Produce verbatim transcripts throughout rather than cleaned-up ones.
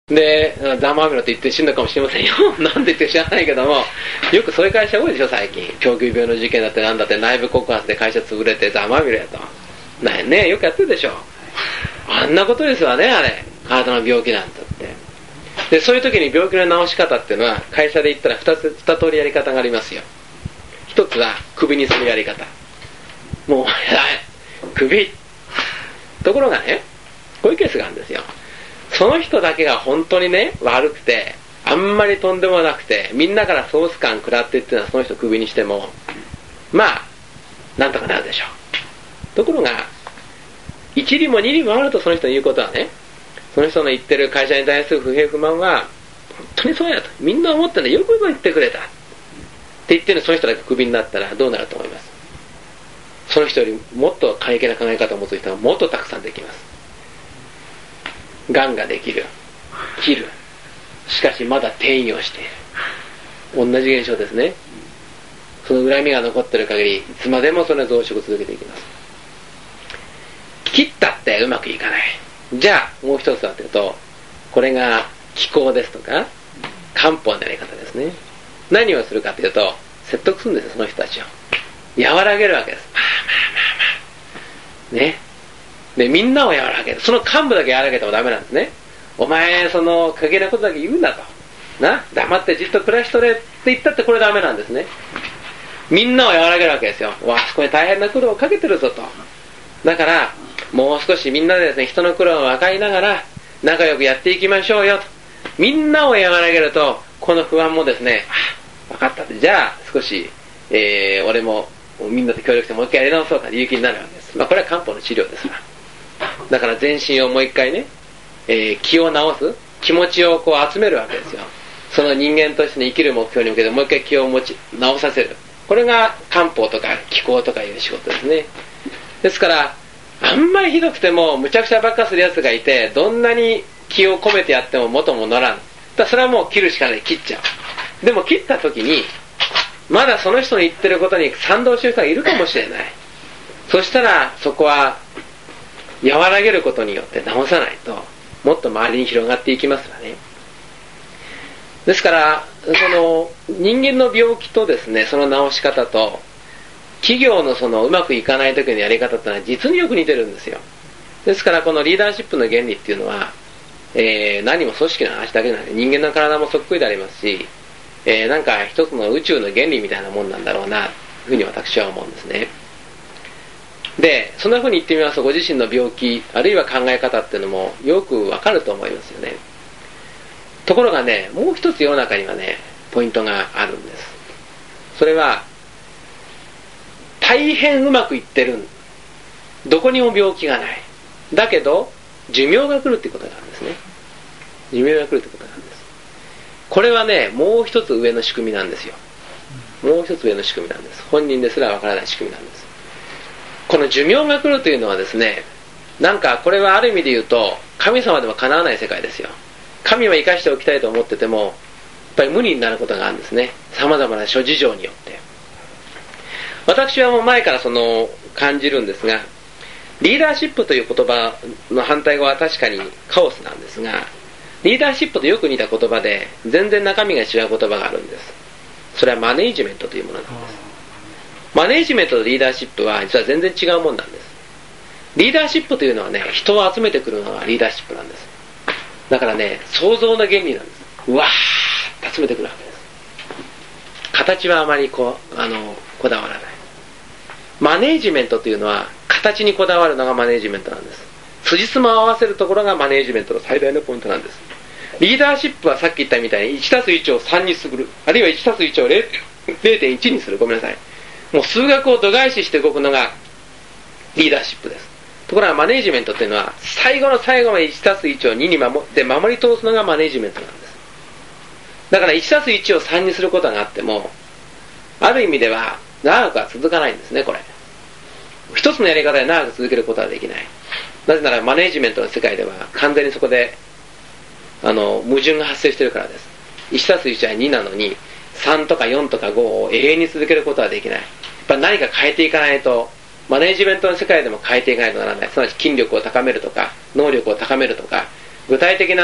で、ざまあみろって言って死んだかもしれませんよ。なんでって知らないけども、よくそういう会社多いでしょ、最近。狂気病の事件だってなんだって内部告発で会社潰れてざまあみろやと。なんね、よくやってるでしょ。あんなことですわね、あれ。体の病気なんだって。で、そういう時に病気の治し方っていうのは、会社で言ったら二つ、二通りやり方がありますよ。一つは、首にするやり方。もう、や首。ところがね、こういうケースがあるんですよ。その人だけが本当にね、悪くて、あんまりとんでもなくて、みんなからソース感食らってっていうのはその人をクビにしても、まあ、なんとかなるでしょう。ところが、一理も二理もあるとその人の言うことはね、その人の言ってる会社に対する不平不満は、本当にそうやと。みんな思ってね、よくよく言ってくれた。って言ってるその人だけクビになったらどうなると思います？その人よりもっと過激な考え方を持つ人がもっとたくさんできます。がんができる、切る、しかしまだ転移をしている。同じ現象ですね。その恨みが残っている限りいつまでもその増殖を続けていきます。切ったってうまくいかない。じゃあもう一つはというと、これが気功ですとか漢方のやり方ですね。何をするかというと、説得するんですよ、その人たちを。和らげるわけです。まあまあまあまあね。で、みんなを和らげる。その幹部だけ和らげてもダメなんですね。お前、その、過激なことだけ言うんだと。な、黙ってじっと暮らしとれって言ったってこれダメなんですね。みんなを和らげるわけですよ。わあ、そこに大変な苦労をかけてるぞと。だから、もう少しみんなでですね、人の苦労を分かりながら、仲良くやっていきましょうよと。みんなを和らげると、この不安もですね、あ、分かったって。じゃあ、少し、えー、俺も、みんなで協力してもう一回やり直そうかという気になるわけです。まあ、これは漢方の治療ですから。だから全身をもう一回ね、えー、気を治す、気持ちをこう集めるわけですよ。その人間としての生きる目標に向けてもう一回気を持ち直させる。これが漢方とか気功とかいう仕事ですね。ですからあんまりひどくてもむちゃくちゃばっかするやつがいて、どんなに気を込めてやっても元も乗らん。だそれはもう切るしかない。切っちゃう。でも切った時にまだその人の言ってることに賛同してる人がいるかもしれない。そしたらそこは和らげることによって治さないともっと周りに広がっていきますからね。ですからその人間の病気とですね、その治し方と企業のそのうまくいかない時のやり方ってのは実によく似てるんですよ。ですからこのリーダーシップの原理っていうのは、えー、何も組織の話だけじゃない、人間の体もそっくりでありますし、えー、なんか一つの宇宙の原理みたいなもんなんだろうなというふうに私は思うんですね。で、そんな風に言ってみますと、ご自身の病気あるいは考え方っていうのもよくわかると思いますよね。ところがね、もう一つ世の中にはね、ポイントがあるんです。それは大変うまくいってる、どこにも病気がない、だけど寿命が来るっていうことがあるんですね。寿命が来るってことなんです。これはね、もう一つ上の仕組みなんですよ。もう一つ上の仕組みなんです。本人ですらわからない仕組みなんです。この寿命が来るというのはですね、なんかこれはある意味で言うと神様でも叶わない世界ですよ。神は生かしておきたいと思っててもやっぱり無理になることがあるんですね。様々な諸事情によって。私はもう前からその感じるんですが、リーダーシップという言葉の反対語は確かにカオスなんですが、リーダーシップとよく似た言葉で全然中身が違う言葉があるんです。それはマネージメントというものなんです。マネージメントとリーダーシップは実は全然違うもんなんです。リーダーシップというのはね、人を集めてくるのがリーダーシップなんです。だからね、創造の原理なんです。うわーっと集めてくるわけです。形はあまりこうあのこだわらない。マネージメントというのは形にこだわるのがマネージメントなんです。辻褄を合わせるところがマネージメントの最大のポイントなんです。リーダーシップはさっき言ったみたいに いちたすいち をさんにする、あるいは いちたすいち を れいてんいち にする。ごめんなさい。もう数学を度外視して動くのがリーダーシップです。ところがマネージメントというのは最後の最後まで いちたすいち をにに守って守り通すのがマネージメントなんです。だから いちたすいち をさんにすることがあってもある意味では長くは続かないんですね。これ一つのやり方で長く続けることはできない。なぜならマネージメントの世界では完全にそこであの矛盾が発生しているからです。 いちたすいち はになのにさんとかよんとかごを永遠に続けることはできない。やっぱ何か変えていかないと、マネージメントの世界でも変えていかないとならない。すなわち筋力を高めるとか能力を高めるとか具体的な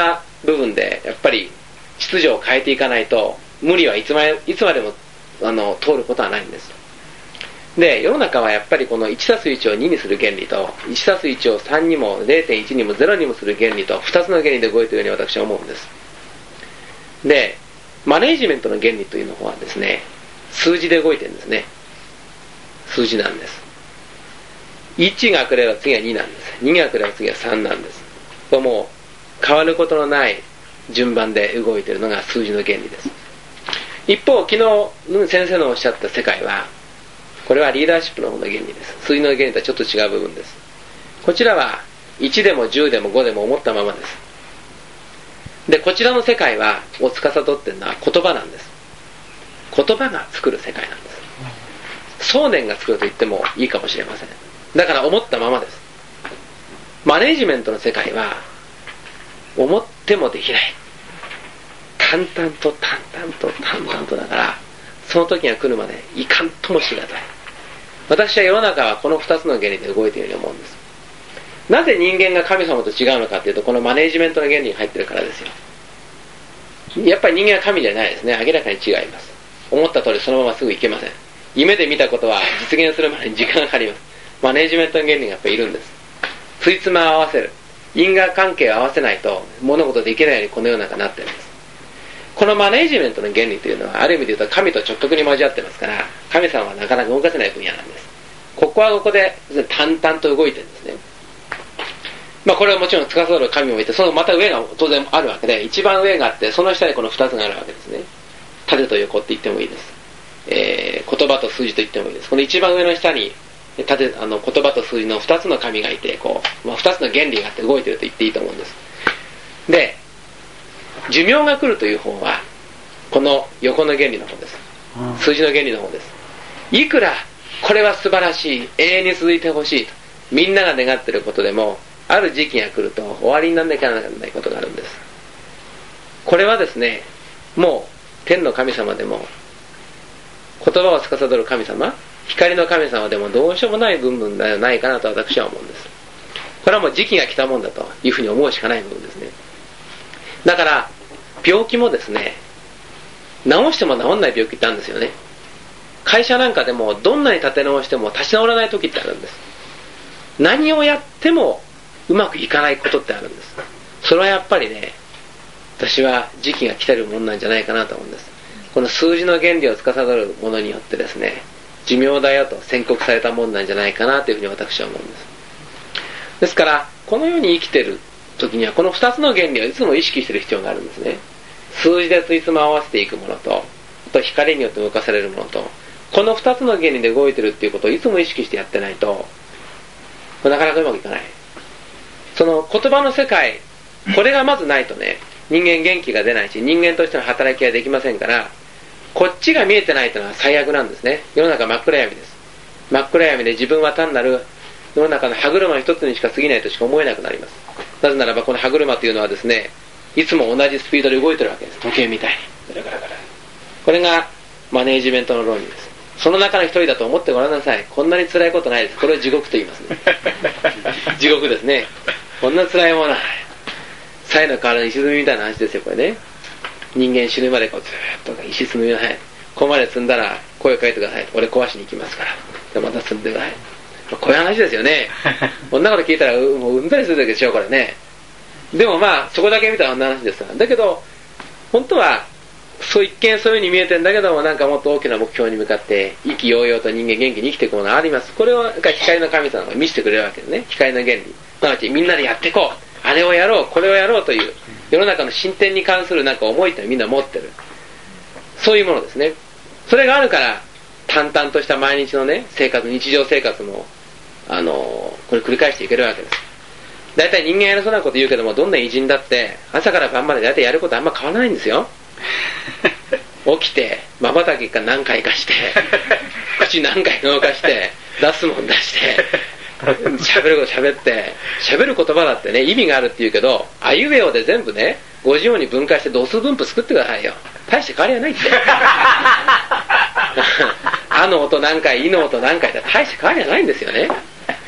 部分でやっぱり秩序を変えていかないと、無理はいつまで、いつまでもあの通ることはないんです。で、世の中はやっぱりこの いちたすいち をににする原理と いちたすいち をさんにも れいてんいち にもゼロにもする原理とふたつの原理で動いているように私は思うんです。で、マネージメントの原理というのはですね、数字で動いてるんですね。数字なんです。いちが来れば次はになんです。にが来れば次はさんなんです。ともう変わることのない順番で動いているのが数字の原理です。一方、昨日先生のおっしゃった世界は、これはリーダーシップの方の原理です。数字の原理とはちょっと違う部分です。こちらはいちでもじゅうでもごでも思ったままです。で、こちらの世界はを司っているのは言葉なんです。言葉が作る世界なんです。想念が作ると言ってもいいかもしれません。だから思ったままです。マネージメントの世界は思ってもできない、淡々と淡々と淡々とだから、その時が来るまでいかんともしがたい。私は世の中はこのふたつの原理で動いているように思うんです。なぜ人間が神様と違うのかというと、このマネージメントの原理に入っているからですよ。やっぱり人間は神じゃないですね。明らかに違います。思った通りそのまますぐいけません。夢で見たことは実現するまでに時間がかかります。マネージメントの原理がやっぱりいるんです。ついつまを合わせる、因果関係を合わせないと物事できないようにこの世の中になっているんです。このマネージメントの原理というのはある意味で言うと神と直得に交わってますから、神様はなかなか動かせない分野なんです。ここはここで淡々と動いてるんですね。まあこれはもちろん司る神もいて、そのまた上が当然あるわけで、一番上があって、その下にこの二つがあるわけですね。縦と横って言ってもいいです。えー、言葉と数字と言ってもいいです。この一番上の下に縦あの言葉と数字の二つの神がいて、こう、まあ、二つの原理があって動いてると言っていいと思うんです。で、寿命が来るという方はこの横の原理の方です。数字の原理の方です。いくらこれは素晴らしい、永遠に続いてほしいとみんなが願っていることでも、ある時期が来ると終わりにならなきゃならないことがあるんです。これはですね、もう天の神様でも言葉を司る神様、光の神様でもどうしようもない部分ではないかなと私は思うんです。これはもう時期が来たもんだというふうに思うしかない部分ですね。だから病気もですね、治しても治んない病気ってあるんですよね。会社なんかでもどんなに立て直しても立ち直らない時ってあるんです。何をやってもうまくいかないことってあるんです。それはやっぱりね、私は時期が来てるもんなんじゃないかなと思うんです。この数字の原理を司るものによってですね、寿命だよと宣告されたもんなんじゃないかなというふうに私は思うんです。ですからこの世に生きてる時にはこのふたつの原理をいつも意識している必要があるんですね。数字でついつま合わせていくものと、あと光によって動かされるものと、このふたつの原理で動いてるっていうことをいつも意識してやってないとなかなかうまくいかない。その言葉の世界、これがまずないとね、人間元気が出ないし、人間としての働きができませんから、こっちが見えてないというのは最悪なんですね。世の中真っ暗闇です。真っ暗闇で自分は単なる世の中の歯車一つにしか過ぎないとしか思えなくなります。なぜならばこの歯車というのはですね、いつも同じスピードで動いてるわけです。時計みたいにガラガラガラ。これがマネージメントの論理です。その中の一人だと思ってごらんなさい。こんなに辛いことないです。これを地獄と言いますね。地獄ですね。こんな辛いものはない。サイの代わりに石積みみたいな話ですよ、これね。人間死ぬまでこうずーっと石積みを、はい、ここまで積んだら声をかけてください。俺壊しに行きますから。でまた積んでください。こういう話ですよね。こんなこと聞いたらうもううんざりするだけでしょ、これね。でもまあそこだけ見たらこんな話ですから。だけど本当はそう一見そういう風に見えてるんだけども、なんかもっと大きな目標に向かって意気揚々と人間元気に生きていくものがあります。これを光の神様が見せてくれるわけですね。光の原理。なのでみんなでやっていこう、あれをやろう、これをやろうという世の中の進展に関するなんか思いってみんな持ってる。そういうものですね。それがあるから淡々とした毎日のね生活、日常生活もあのこれ繰り返していけるわけです。だいたい人間やらそうなこと言うけども、どんな偉人だって朝から晩までだいたいやることあんま変わらないんですよ。起きて瞬きか何回かして口何回動かして出すもん出して喋ること喋って、喋る言葉だってね意味があるって言うけど、あいうえおで全部ねごじように分解して同数分布作ってくださいよ。大して変わりはないってあの音何回、いの音何回って大して変わりはないんですよね。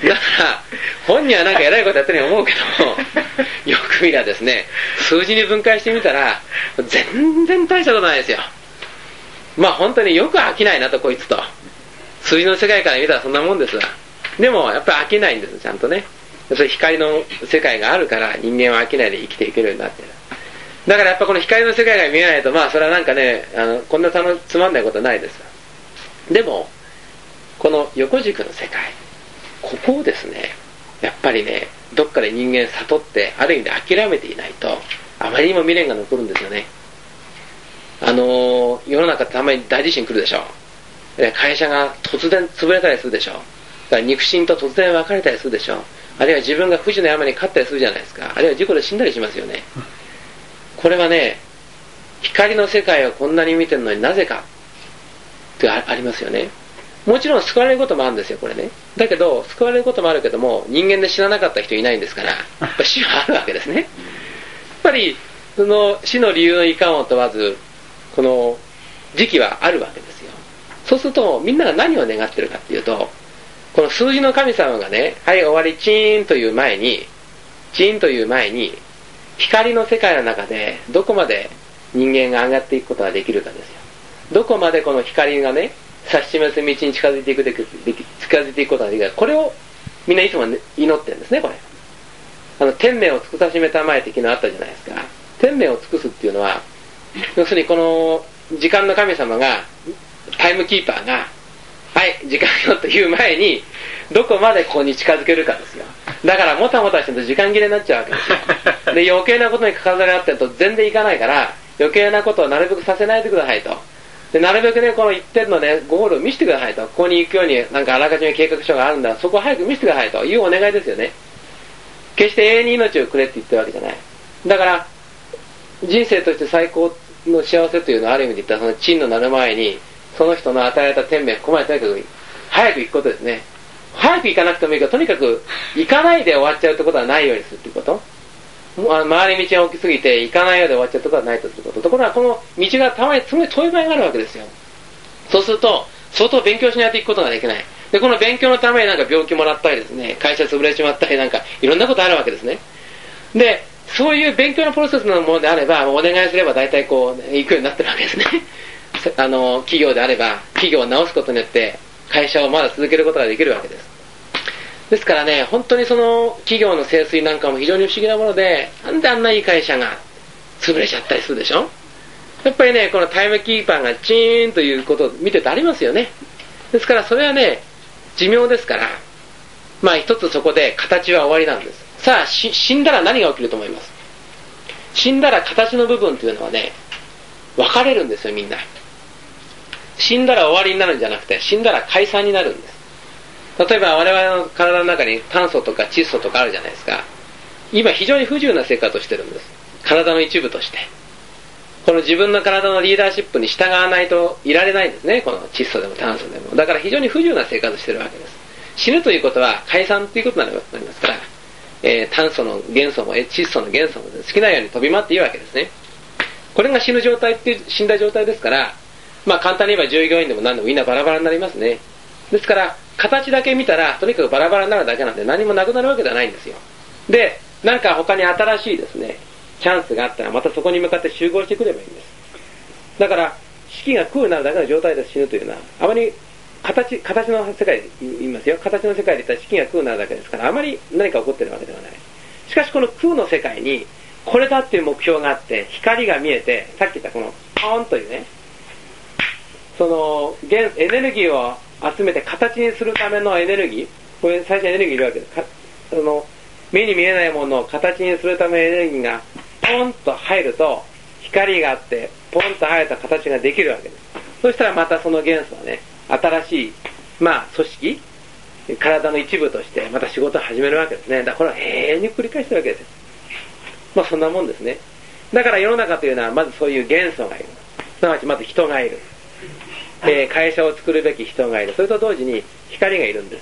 だから本人はなんか偉いことやってるように思うけども、よく見りゃですね、数字に分解してみたら全然大したことないですよ。まあ本当によく飽きないなと、こいつと。数字の世界から見たらそんなもんですわ。でもやっぱり飽きないんです、ちゃんとね。それ光の世界があるから人間は飽きないで生きていけるようになってる。だからやっぱこの光の世界が見えないと、まあそれはなんかね、あのこんなつまんないことはないです。でもこの横軸の世界、ここをですね、やっぱりね、どっかで人間悟ってある意味で諦めていないと、あまりにも未練が残るんですよね。あのー、世の中ってたまに大地震来るでしょ。会社が突然潰れたりするでしょ。だから肉親と突然別れたりするでしょ。あるいは自分が不治の山に勝ったりするじゃないですか。あるいは事故で死んだりしますよね。これはね、光の世界をこんなに見てるのになぜかってありますよね。もちろん救われることもあるんですよ、これね。だけど救われることもあるけども、人間で死ななかった人いないんですから、やっぱ死はあるわけですね。やっぱりその死の理由のいかんを問わず、この時期はあるわけですよ。そうするとみんなが何を願ってるかっていうと、この数字の神様がね、はい終わりチーンという前に、チーンという前に光の世界の中でどこまで人間が上がっていくことができるかですよ。どこまでこの光がね、指し示す道に近づいていくでき近づいていくことができるか、これをみんないつも祈ってるんですね。これあの天命を尽くさしめたまえ的なのあったじゃないですか。天命を尽くすっていうのは、要するにこの時間の神様が、タイムキーパーが、はい時間よという前にどこまでここに近づけるかですよ。だからもたもたしてると時間切れになっちゃうわけですよ。で余計なことに関わり合ってると全然いかないから、余計なことをなるべくさせないでくださいと。でなるべくね、この一点のねゴールを見せてくださいと。ここに行くようになんかあらかじめ計画書があるんだ、そこを早く見せてくださいというお願いですよね。決して永遠に命をくれって言ってるわけじゃない。だから人生として最高の幸せというのは、ある意味で言ったらその陳のなる前にその人の与えられた天命、ここまでとにかく早く行くことですね。早く行かなくてもいいから、とにかく行かないで終わっちゃうってことはないようにするっていうこと。回り道が大きすぎて行かないようで終わっちゃうってことはないとすること。ところがこの道がたまにすごい遠い場合があるわけですよ。そうすると相当勉強しないと行くことができない。でこの勉強のためになんか病気もらったりですね、会社潰れちまったりなんかいろんなことあるわけですね。でそういう勉強のプロセスのものであれば、お願いすれば大体こう行くようになってるわけですね。あの企業であれば企業を直すことによって会社をまだ続けることができるわけです。ですからね、本当にその企業の清水なんかも非常に不思議なもので、なんであんないい会社が潰れちゃったりするでしょ。やっぱりね、このタイムキーパーがチーンということを見ててありますよね。ですからそれはね、寿命ですから、まあ一つそこで形は終わりなんです。さあ死んだら何が起きると思います。死んだら形の部分というのはね、分かれるんですよ、みんな。死んだら終わりになるんじゃなくて、死んだら解散になるんです。例えば我々の体の中に炭素とか窒素とかあるじゃないですか。今非常に不自由な生活をしてるんです。体の一部として。この自分の体のリーダーシップに従わないといられないんですね。この窒素でも炭素でも。だから非常に不自由な生活をしてるわけです。死ぬということは解散ということになりますから、えー、炭素の元素も窒素の元素も好きなように飛び回っていいわけですね。これが死ぬ状態っていう死んだ状態ですから、まあ簡単に言えば従業員でも何でもみんなバラバラになりますね。ですから形だけ見たらとにかくバラバラになるだけなんで何もなくなるわけではないんですよ。でなんか他に新しいですねチャンスがあったらまたそこに向かって集合してくればいいんです。だから死期が空になるだけの状態で死ぬというのはあまり形形の世界で言いますよ。形の世界で言ったら死期が空になるだけですから、あまり何か起こってるわけではない。しかしこの空の世界にこれだっていう目標があって、光が見えて、さっき言ったこのポーンというね、そのエネルギーを集めて形にするためのエネルギー、これ最初エネルギーいるわけです。かその目に見えないものを形にするためのエネルギーがポンと入ると、光があってポンと入った形ができるわけです。そしたらまたその元素はね、新しい、まあ、組織、体の一部としてまた仕事を始めるわけですね。だからこれは永遠に繰り返してるわけです。まあそんなもんですね。だから世の中というのはまずそういう元素がいる。すなわちまず人がいる。えー、会社を作るべき人がいる。それと同時に光がいるんです。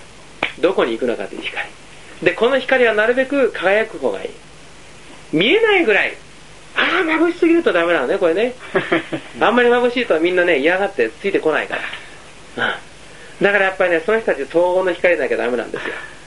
どこに行くのかという光。で、この光はなるべく輝く方がいい。見えないぐらい。ああ、眩しすぎるとダメなのね、これね。あんまり眩しいとみんなね、嫌がってついてこないから。うん、だからやっぱりね、その人たち統合の光でなきゃダメなんですよ。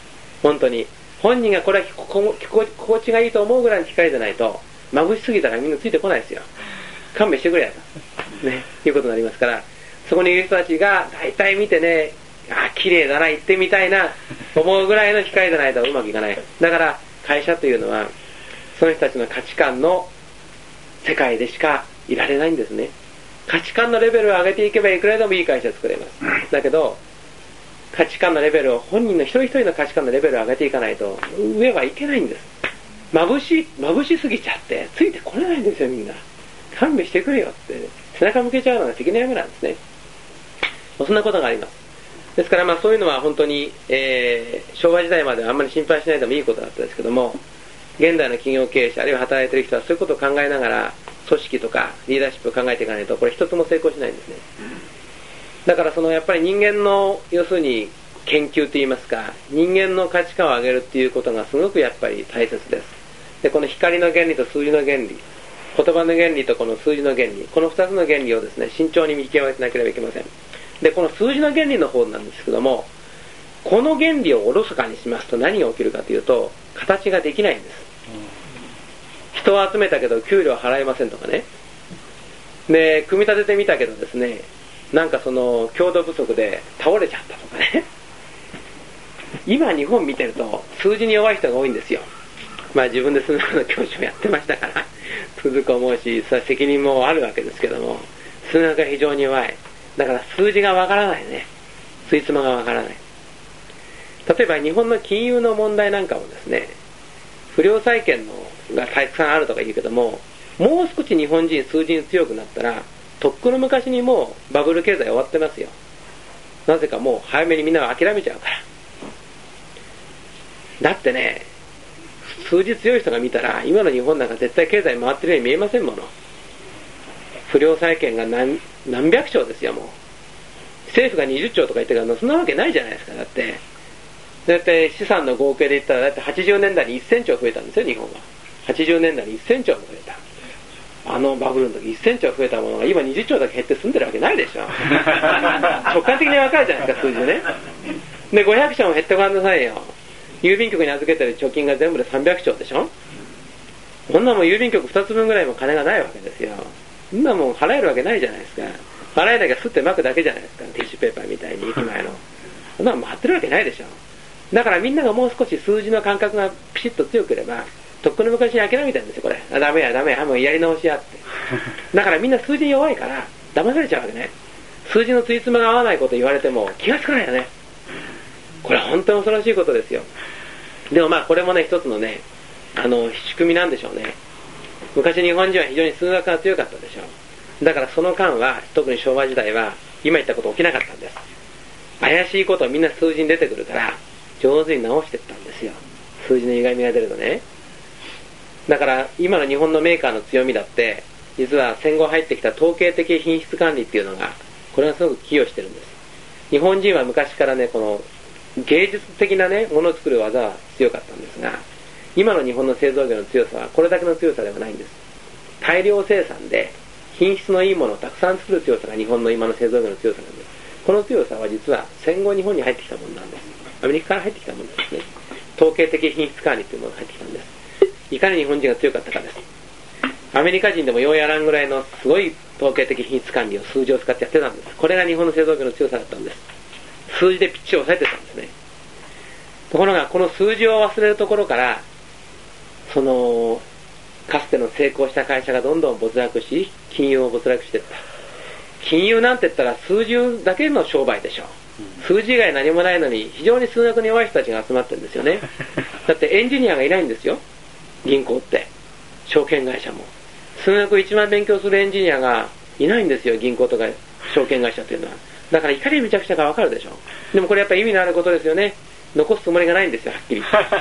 本当に本人がこれは心地がいいと思うぐらいの光でないと、眩しすぎたらみんなついてこないですよ。勘弁してくれやと、ね、いうことになりますから、そこにいる人たちが大体見てね、あ、綺麗だな、行ってみたいな思うぐらいの光でないとうまくいかない。だから会社というのはその人たちの価値観の世界でしかいられないんですね。価値観のレベルを上げていけばいくらでもいい会社を作れます。だけど価値観のレベルを、本人の一人一人の価値観のレベルを上げていかないと上はいけないんです。眩しい眩しすぎちゃってついてこれないんですよ。みんな勘弁してくれよって背中向けちゃうのが関の山なんですね。そんなことがあります。ですからまあそういうのは本当に、えー、昭和時代まではあんまり心配しないでもいいことだったんですけども、現代の企業経営者あるいは働いている人はそういうことを考えながら組織とかリーダーシップを考えていかないと、これ一つも成功しないんですね。だからそのやっぱり人間の要するに研究といいますか、人間の価値観を上げるっていうことがすごくやっぱり大切です。でこの光の原理と数字の原理、言葉の原理とこの数字の原理、このふたつの原理をですね慎重に見極めてなければいけません。でこの数字の原理の方なんですけども、この原理をおろそかにしますと何が起きるかというと、形ができないんです。人を集めたけど給料払えませんとかね、で組み立ててみたけどですね、なんかその強度不足で倒れちゃったとかね。今日本見てると数字に弱い人が多いんですよ。まあ自分で数学の教師をやってましたからつづく思うし、それは責任もあるわけですけども、数学が非常に弱い。だから数字がわからないね、ついつまがわからない。例えば日本の金融の問題なんかもですね、不良債権のがたくさんあるとか言うけども、もう少し日本人数字に強くなったらとっくの昔にもうバブル経済終わってますよ。なぜかもう早めにみんなが諦めちゃうから。だってね、数字強い人が見たら今の日本なんか絶対経済回ってるように見えませんもの。不良債権が 何, 何百兆ですよ。もう政府がにじゅっちょうとか言ってるから、そんなわけないじゃないですか。だってだって資産の合計で言ったらだってはちじゅうねんだいにせんちょう増えたんですよ、日本は。はちじゅうねんだいにせんちょうも増えた。あのバブルの時せんちょう増えたものが今にじゅっちょうだけ減って済んでるわけないでしょ直感的に分かるじゃないですか、数字ね。でごひゃくちょうも減ってごらんなさいよ。郵便局に預けてる貯金が全部でさんびゃくちょうでしょ。こんなもん郵便局ふたつぶんぐらいも金がないわけですよ。そんなもん払えるわけないじゃないですか。払えなきゃすって巻くだけじゃないですか、ティッシュペーパーみたいに駅前の。そんなもん回ってるわけないでしょ。だからみんながもう少し数字の感覚がピシッと強ければ、とっくの昔に諦めてるんですよ、これ。あ、ダメやダメや、もうやり直しやって。だからみんな数字に弱いから騙されちゃうわけね。数字のついつまが合わないこと言われても気がつかないよね。これは本当に恐ろしいことですよ。でもまあこれもね、一つのね、あの仕組みなんでしょうね。昔日本人は非常に数学が強かったでしょう。だからその間は、特に昭和時代は今言ったこと起きなかったんです。怪しいことをみんな数字に出てくるから上手に直していったんですよ、数字の歪みが出るとね。だから今の日本のメーカーの強みだって、実は戦後入ってきた統計的品質管理っていうのが、これがすごく寄与してるんです。日本人は昔からね、この芸術的なね、ものを作る技は強かったんですが、今の日本の製造業の強さはこれだけの強さではないんです。大量生産で品質のいいものをたくさん作る強さが日本の今の製造業の強さなんです。この強さは実は戦後日本に入ってきたものなんです。アメリカから入ってきたものなんですね。統計的品質管理というものが入ってきたんです。いかに日本人が強かったかです。アメリカ人でもようやらんぐらいのすごい統計的品質管理を数字を使ってやってたんです。これが日本の製造業の強さだったんです。数字でピッチリ抑えてたんですね。ところがこの数字を忘れるところから、そのかつての成功した会社がどんどん没落し、金融を没落していった。金融なんて言ったら数字だけの商売でしょう。数字以外何もないのに非常に数学に弱い人たちが集まってるんですよね。だってエンジニアがいないんですよ、銀行って。証券会社も数学一番勉強するエンジニアがいないんですよ、銀行とか証券会社というのは。だからいかにめちゃくちゃか分かるでしょ。でもこれやっぱり意味のあることですよね。残すつもりがないんですよ、はっきり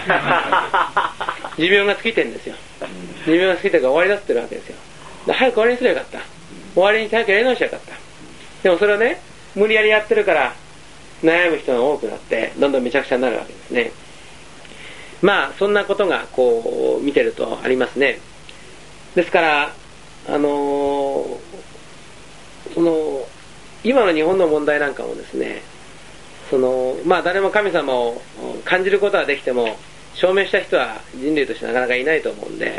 寿命が尽きてるんですよ。寿命が尽きてから終わりだってるわけですよ。早く終わりにすればよかった。終わりに早くやり直しゃよかった。でもそれをね、無理やりやってるから悩む人が多くなってどんどんめちゃくちゃになるわけですね。まあそんなことがこう見てるとありますね。ですからあのー、その今の日本の問題なんかもですね、そのまあ誰も神様を感じることはできても証明した人は人類としてなかなかいないと思うんで、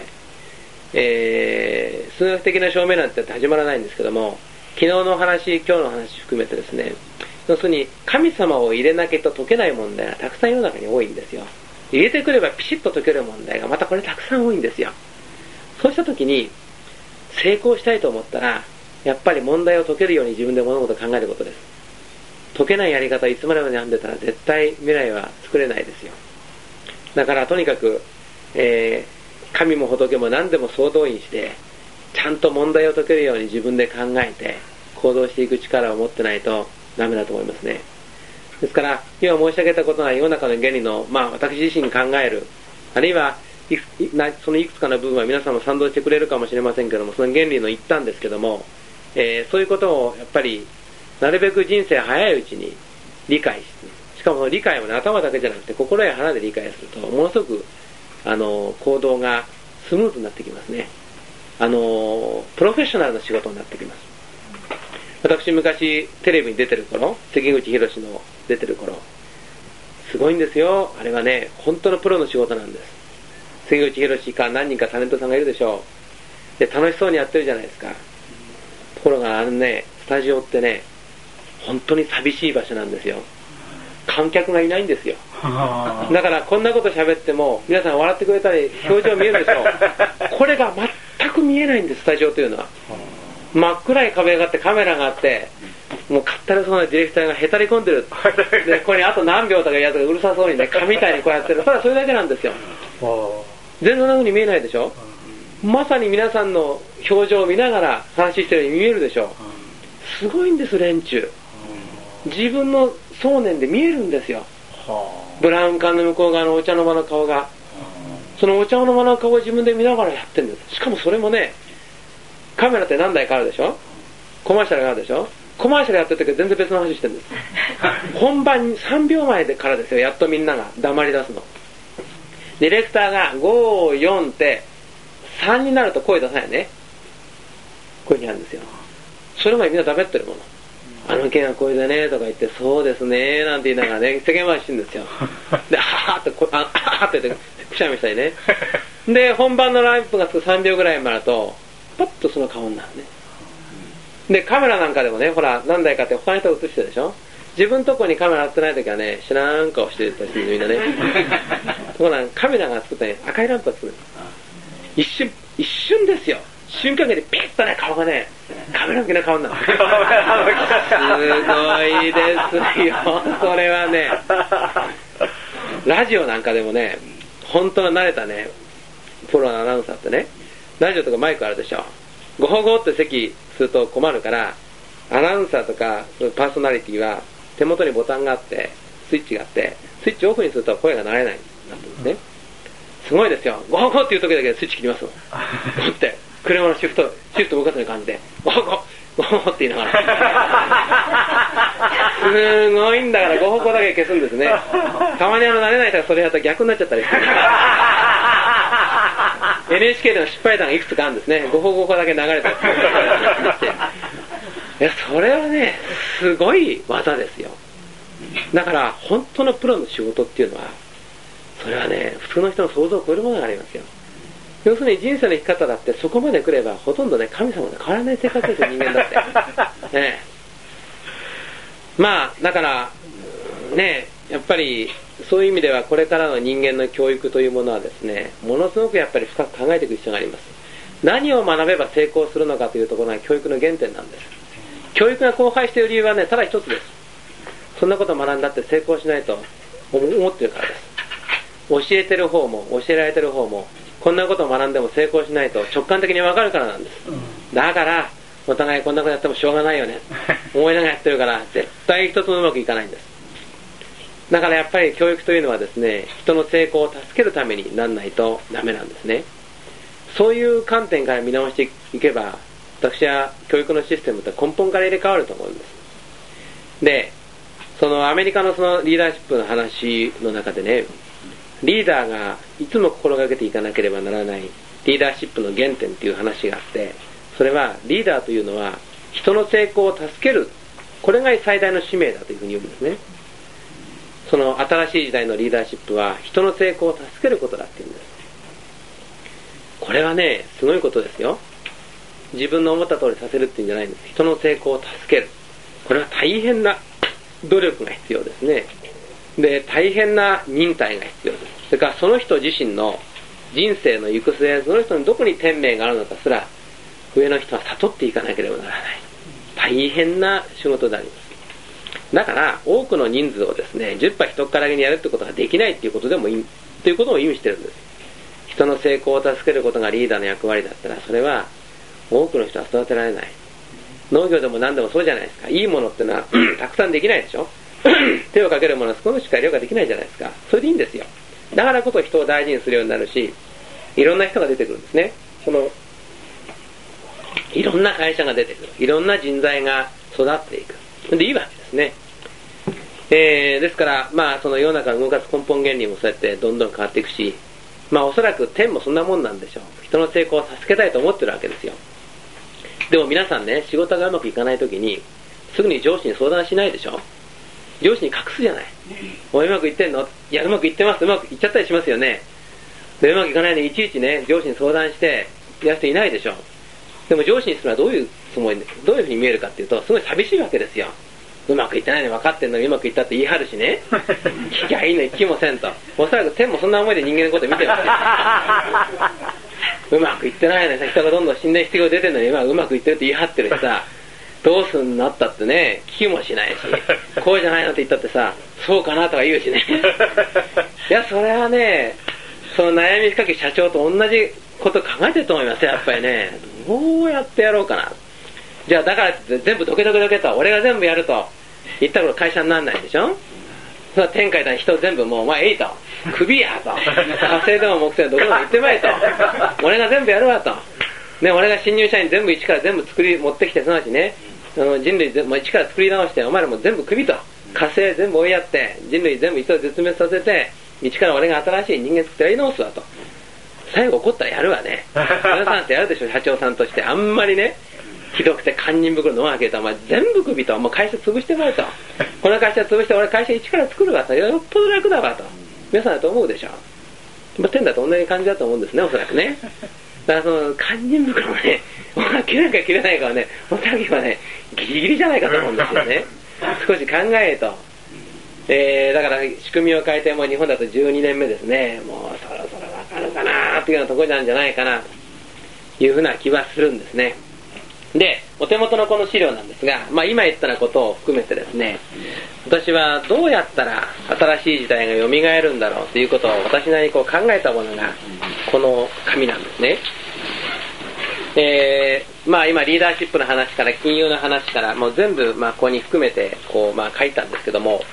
えー、数学的な証明なんて始まらないんですけども、昨日の話、今日の話含めてですね、要するに神様を入れなきゃと解けない問題がたくさん世の中に多いんですよ。入れてくればピシッと解ける問題がまたこれたくさん多いんですよ。そうした時に成功したいと思ったら、やっぱり問題を解けるように自分で物事を考えることです。解けないやり方をいつまでもやんでたら絶対未来は作れないですよ。だからとにかく、えー、神も仏も何でも総動員してちゃんと問題を解けるように自分で考えて行動していく力を持ってないとダメだと思いますね。ですから今申し上げたことは世の中の原理の、まあ、私自身考える、あるいはいくそのいくつかの部分は皆さんも賛同してくれるかもしれませんけども、その原理の一端ですけども、えー、そういうことをやっぱりなるべく人生早いうちに理解して、しかもその理解も、ね、頭だけじゃなくて心や腹で理解するとものすごくあの行動がスムーズになってきますね。あのプロフェッショナルな仕事になってきます。私昔テレビに出てる頃、関口宏の出てる頃、すごいんですよ。あれはね、本当のプロの仕事なんです。関口宏か何人かタレントさんがいるでしょう。で楽しそうにやってるじゃないですか。ところがあのね、スタジオってね、本当に寂しい場所なんですよ。観客がいないんですよ。だからこんなこと喋っても皆さん笑ってくれたり表情見えるでしょう。これが全く見えないんです、スタジオというのは。真っ暗い壁があってカメラがあって、もうかったるそうなディレクターがへたり込んでる。でこれにあと何秒とかやつがうるさそうにね、紙みたいにこうやってる。ただそれだけなんですよ。全然そんな風に見えないでしょ。まさに皆さんの表情を見ながら話してるように見えるでしょ。すごいんです、連中。自分の想念で見えるんですよ。ブラウン管の向こう側のお茶の間の顔が、そのお茶の間の顔を自分で見ながらやってるんです。しかもそれもね、カメラって何台かあるでしょ、コマーシャルがあるでしょ。コマーシャルやってる時は全然別の話してるんです。本番にさんびょうまえでからですよ、やっとみんなが黙り出すの。ディレクターがご、よんってさんになると声出さないね、こういう風にやるんですよ。それまでみんな食べってるもの。あの件はこれでねとか言って、そうですねなんて言いながらね、世間話してるんですよ。で、ははってこあはって言ってくしゃみしたりね。で本番のライブがつくさんびょうぐらいまでとパッとその顔になるね。でカメラなんかでもね、ほら何台かって他の人が映してるでしょ。自分のとこにカメラ合ってない時はね、知らん顔してたりするみんなね。ところがカメラが作ったね、赤いランプが作る。一瞬一瞬ですよ。瞬間でピッとね、顔がね、カメラ向きな顔になる。すごいですよ、それはね。ラジオなんかでもね、本当の慣れたね、プロのアナウンサーってね、ラジオとかマイクあるでしょ。ゴホゴって席すると困るから、アナウンサーとかパーソナリティは手元にボタンがあって、スイッチがあって、スイッチオフにすると声が鳴れないようになってるんですね。すごいですよ。ゴホゴっていう時だけでスイッチ切りますもん。持って。車のシフト、シフト動かせない感じで、ゴホゴゴホって言いながら。すごいんだから、ゴホゴだけ消すんですね。たまにあの慣れない人がそれやったら逆になっちゃったりして。エヌエイチケー での失敗談がいくつかあるんですね。ゴホゴホだけ流れたりして。いや、それはね、すごい技ですよ。だから本当のプロの仕事っていうのは、それはね、普通の人の想像を超えるものがありますよ。要するに人生の生き方だってそこまで来ればほとんどね、神様と変わらない生活ですよ、人間だって、ね、まあだからね、やっぱりそういう意味ではこれからの人間の教育というものはですね、ものすごくやっぱり深く考えていく必要があります。何を学べば成功するのかというところが教育の原点なんです。教育が荒廃している理由はね、ただ一つです。そんなことを学んだって成功しないと思ってるからです。教えてる方も教えられてる方も、こんなことを学んでも成功しないと直感的に分かるからなんです。だからお互いこんなことやってもしょうがないよね思いながらやってるから、絶対一つもうまくいかないんです。だからやっぱり教育というのはですね、人の成功を助けるためになんないとダメなんですね。そういう観点から見直していけば、私は教育のシステムって根本から入れ替わると思うんです。で、そのアメリカのそのリーダーシップの話の中でね、リーダーがいつも心がけていかなければならないリーダーシップの原点という話があって、それはリーダーというのは人の成功を助ける、これが最大の使命だというふうに言うんですね。 その新しい時代のリーダーシップは人の成功を助けることだっていうんです。これはね、すごいことですよ。自分の思った通りさせるっていうんじゃないんです。人の成功を助ける。これは大変な努力が必要ですね。で、大変な忍耐が必要です。それからその人自身の人生の行く末、その人にどこに天命があるのかすら上の人は悟っていかなければならない。大変な仕事であります。だから多くの人数をですね、じゅっぱい人っからげにやるってことができないっていうことでもいいということを意味してるんです。人の成功を助けることがリーダーの役割だったら、それは多くの人は育てられない。農業でも何でもそうじゃないですか。いいものってのはたくさんできないでしょ手をかけるものは少ししか量ができないじゃないですか。それでいいんですよ。だからこそ人を大事にするようになるし、いろんな人が出てくるんですね。そのいろんな会社が出てくる、いろんな人材が育っていくでいいわけですね。えー、ですからまあその世の中を動かす根本原理もそうやってどんどん変わっていくし、まあおそらく天もそんなもんなんでしょう。人の成功を助けたいと思ってるわけですよ。でも皆さんね、仕事がうまくいかないときにすぐに上司に相談しないでしょ。上司に隠すじゃない。おいうまくいってんの？いや、うまくいってます。うまくいっちゃったりしますよね。でうまくいかないのにいちいちね、上司に相談してやる人いないでしょ。でも上司にするのはどういうつもりで、どういうふうに見えるかっていうと、すごい寂しいわけですよ。うまくいってないのに分かってんのにうまくいったって言い張るしね、聞きゃいいのに聞きもせんと。おそらく天もそんな思いで人間のこと見てますよ。うまくいってないのにさ、人がどんどん死んで人が出てるのに、まあ、うまくいってるって言い張ってるしさ、どうすんなったってね、聞きもしないし、こうじゃないのって言ったってさ、そうかなとか言うしね。いや、それはね、その悩み深き社長と同じこと考えてると思いますよ、やっぱりね。どうやってやろうかな。じゃあだからって全部どけどけどけと、俺が全部やると言ったら会社にならないでしょ。それは天下だ人全部もうお前えいと、クビやと、火星でも木星でもどこでも行ってまいと、俺が全部やるわと、ね、俺が新入社員全部一から全部作り持ってきて、すなわちね、あの人類全部一から作り直して、お前らも全部クビと、火星全部追いやって人類全部一度絶滅させて、一から俺が新しい人間作ってやり直すわと。最後怒ったらやるわね。皆さんってやるでしょ、社長さんとして。あんまりねひどくて堪忍袋のまけたお前全部クビと、もう会社潰してまいと、この会社潰して俺会社一から作るわと、よっぽど楽だわと皆さんだと思うでしょ。まあ、天だと同じ感じだと思うんですね、おそらくね。だからその堪忍袋をね、切れるか切れないかはね、おたぎはねギリギリじゃないかと思うんですよね。少し考えと、えー、だから仕組みを変えてもう日本だとじゅうにねんめですね。もうそろそろわかるかなっていうようなところなんじゃないかなというふうな気はするんですね。で、お手元のこの資料なんですが、まあ、今言ったことを含めてですね、私はどうやったら新しい時代が蘇るんだろうということを私なりにこう考えたものがこの紙なんですね。えー、まあ今リーダーシップの話から金融の話からもう全部まあここに含めてこうまあ書いたんですけども、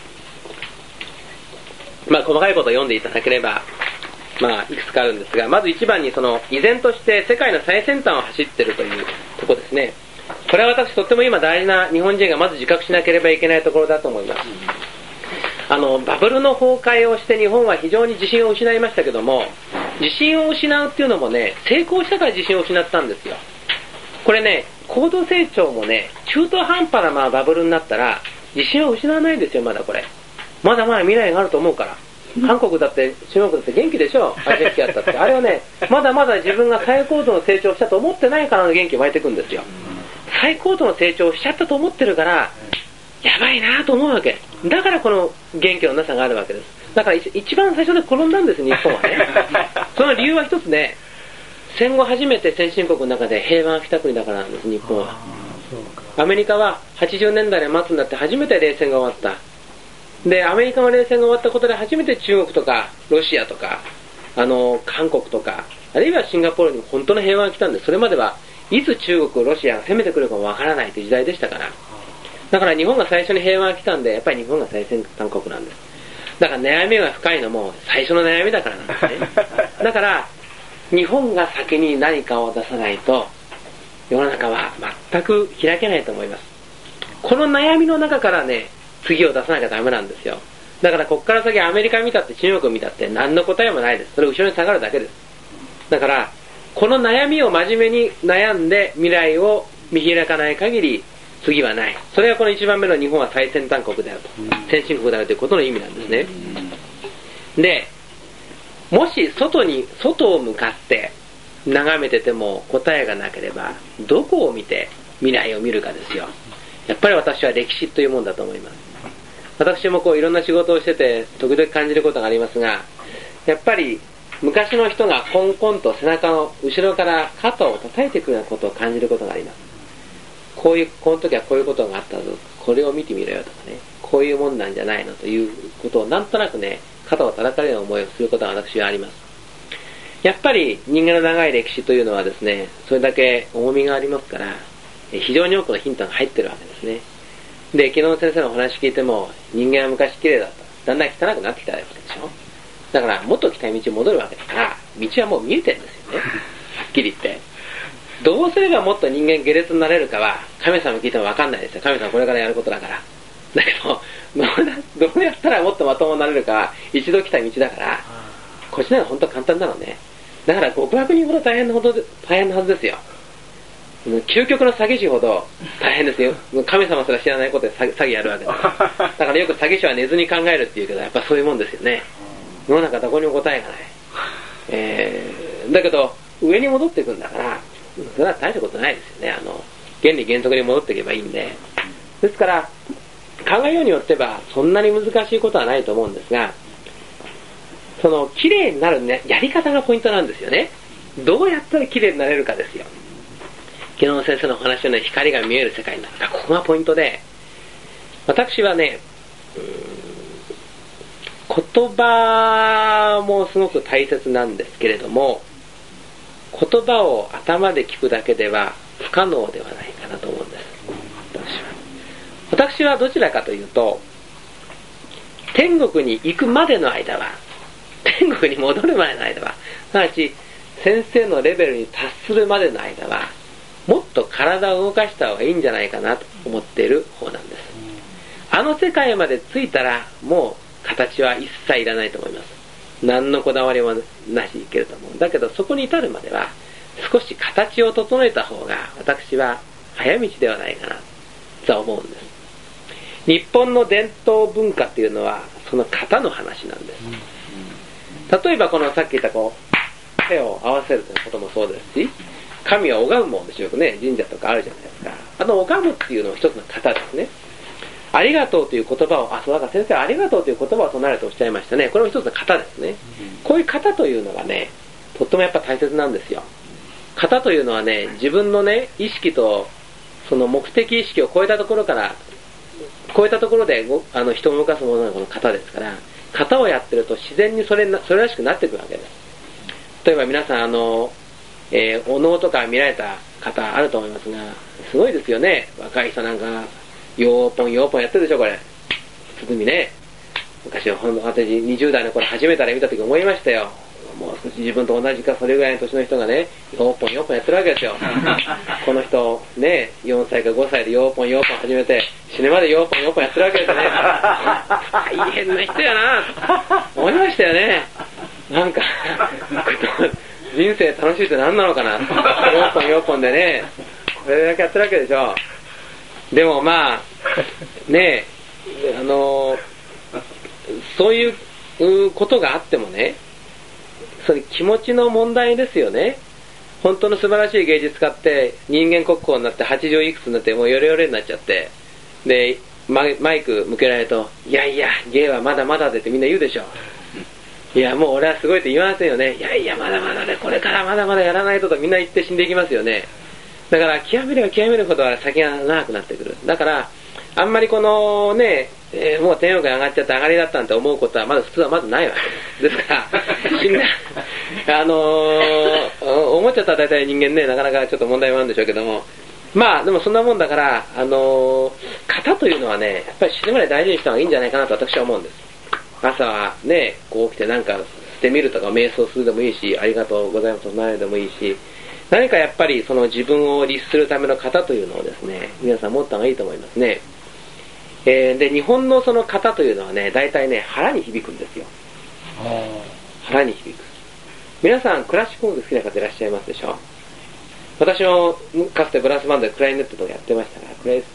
まあ細かいことを読んでいただければまあいくつかあるんですが、まず一番にその依然として世界の最先端を走っているというところですね。これは私とっても今大事な日本人がまず自覚しなければいけないところだと思います。あのバブルの崩壊をして日本は非常に自信を失いましたけども、自信を失うっていうのもね、成功したから自信を失ったんですよ。これね、高度成長もね、中途半端なまあバブルになったら自信を失わないんですよ。まだこれまだまだ未来があると思うから。韓国だって中国だって元気でしょ、あれ元気やったって。あれはね、まだまだ自分が最高度の成長したと思ってないからの元気湧いてくんですよ。最高度の成長をしちゃったと思ってるからやばいなと思うわけだから、この元気のなさがあるわけです。だから一番最初で転んだんです、日本はね。その理由は一つね、戦後初めて先進国の中で平和が来た国だからなんです、日本は。アメリカははちじゅうねんだいの末になって初めて冷戦が終わった。でアメリカの冷戦が終わったことで初めて中国とかロシアとかあの韓国とかあるいはシンガポールに本当の平和が来たんです。それまではいつ中国ロシアが攻めてくるかもわからないという時代でしたから。だから日本が最初に平和が来たんで、やっぱり日本が最先端国なんです。だから悩みが深いのも最初の悩みだからなんですね。だから日本が先に何かを出さないと世の中は全く開けないと思います。この悩みの中からね、次を出さなきゃダメなんですよ。だからこっから先アメリカ見たって中国見たって何の答えもないです。それ後ろに下がるだけです。だからこの悩みを真面目に悩んで未来を見開かない限り次はない。それがこのいちばんめの日本は最先端国であると、先進国であるということの意味なんですね。で、もし外に外を向かって眺めてても答えがなければ、どこを見て未来を見るかですよ。やっぱり私は歴史というもんだと思います。私もこういろんな仕事をしてて時々感じることがありますが、やっぱり昔の人がコンコンと背中の後ろから肩を叩いてくるようなことを感じることがあります。こういうこの時はこういうことがあったぞ、これを見てみろよとかね、こういうもんなんじゃないのということをなんとなくね、肩を叩かれるような思いをすることが私はあります。やっぱり人間の長い歴史というのはですね、それだけ重みがありますから、非常に多くのヒントが入ってるわけですね。で、昨日の先生のお話聞いても、人間は昔綺麗だった。だんだん汚くなってきたわけでしょ。だからもっと来た道に戻るわけだから、道はもう見えてるんですよね。はっきり言って。どうすればもっと人間下劣になれるかは、神様聞いても分かんないですよ。神様これからやることだから。だけど、どうやったらもっとまともになれるかは、一度来た道だから、こっちの方が本当簡単なのね。だから極楽にほど大変なほど大変なはずですよ。究極の詐欺師ほど大変ですよ。神様すら知らないことで詐欺やるわけだ。だからよく詐欺師は寝ずに考えるっていうけど、やっぱそういうもんですよね。世の中どこにも答えがない。えー、だけど上に戻っていくんだから、それは大したことないですよね。あの原理原則に戻っていけばいいんで。ですから考えようによってはそんなに難しいことはないと思うんですが、その綺麗になるね、やり方がポイントなんですよね。どうやったら綺麗になれるかですよ。昨日の先生のお話のように光が見える世界になるか、ここがポイントで、私はね、言葉もすごく大切なんですけれども、言葉を頭で聞くだけでは不可能ではないかなと思うんです。私は私はどちらかというと、天国に行くまでの間は、天国に戻るまでの間は、すなわち先生のレベルに達するまでの間は、もっと体を動かした方がいいんじゃないかなと思っている方なんです。あの世界まで着いたらもう形は一切いらないと思います。何のこだわりもなしいけると思う。だけどそこに至るまでは少し形を整えた方が私は早道ではないかなと思うんです。日本の伝統文化っていうのはその型の話なんです。例えばこのさっき言ったこう手を合わせるということもそうですし、神は拝むもんでしょうかね。神社とかあるじゃないですか。あの拝むっていうのも一つの型ですね。ありがとうという言葉を、あ、そうだから先生はありがとうという言葉を唱えるとおっしゃいましたね。これも一つの型ですね。こういう型というのがね、とってもやっぱ大切なんですよ。型というのはね、自分のね、意識とその目的意識を超えたところから、超えたところであの人を動かすものがこの型ですから、型をやってると自然にそれな、それらしくなっていくわけです。例えば皆さん、あの、えー、お能とか見られた方あると思いますが、すごいですよね。若い人なんかヨーポンヨーポンやってるでしょ。これ鼓ね、昔はほんと私にじゅう代の頃初めて見た時思いましたよ。もう少し自分と同じかそれぐらいの年の人がね、ヨーポンヨーポンやってるわけですよ。この人ね、よんさいかごさいでヨーポンヨーポン始めて死ぬまでヨーポンヨーポンやってるわけですよね。大変な人やな思いましたよね。なんか人生楽しいって何なのかな。よんぽんよんぽんでね、これだけやってるわけでしょ。でもまあねえ、あのそういうことがあってもね、それ気持ちの問題ですよね。本当の素晴らしい芸術家って人間国宝になってはちじゅういくつになってもうヨレヨレになっちゃって、でマイク向けられると、いやいや芸はまだまだでってみんな言うでしょ。いやもう俺はすごいって言わませんよね。いやいやまだまだで、これからまだまだやらないととみんな言って死んでいきますよね。だから極めれば極めるほどは先が長くなってくる。だからあんまりこのね、えー、もう天国に上がっちゃって上がりだったんて思うことはまず普通はまずないわけです。ですから死んだあのー、思っちゃったら大体人間ね、なかなかちょっと問題もあるんでしょうけども、まあでもそんなもんだから、あのー、型というのはね、やっぱり死ぬまで大事にした方がいいんじゃないかなと私は思うんです。朝はね、こう起きてなんかしてみるとか瞑想するでもいいし、ありがとうございますとなるでもいいし、何かやっぱりその自分を律するための型というのをですね、皆さん持った方がいいと思いますね。えー、で日本のその型というのはね、大体ね腹に響くんですよ。腹に響く。皆さんクラシック音楽好きな方いらっしゃいますでしょ。私もかつてブラスバンドでクライネットとかやってましたから、クライ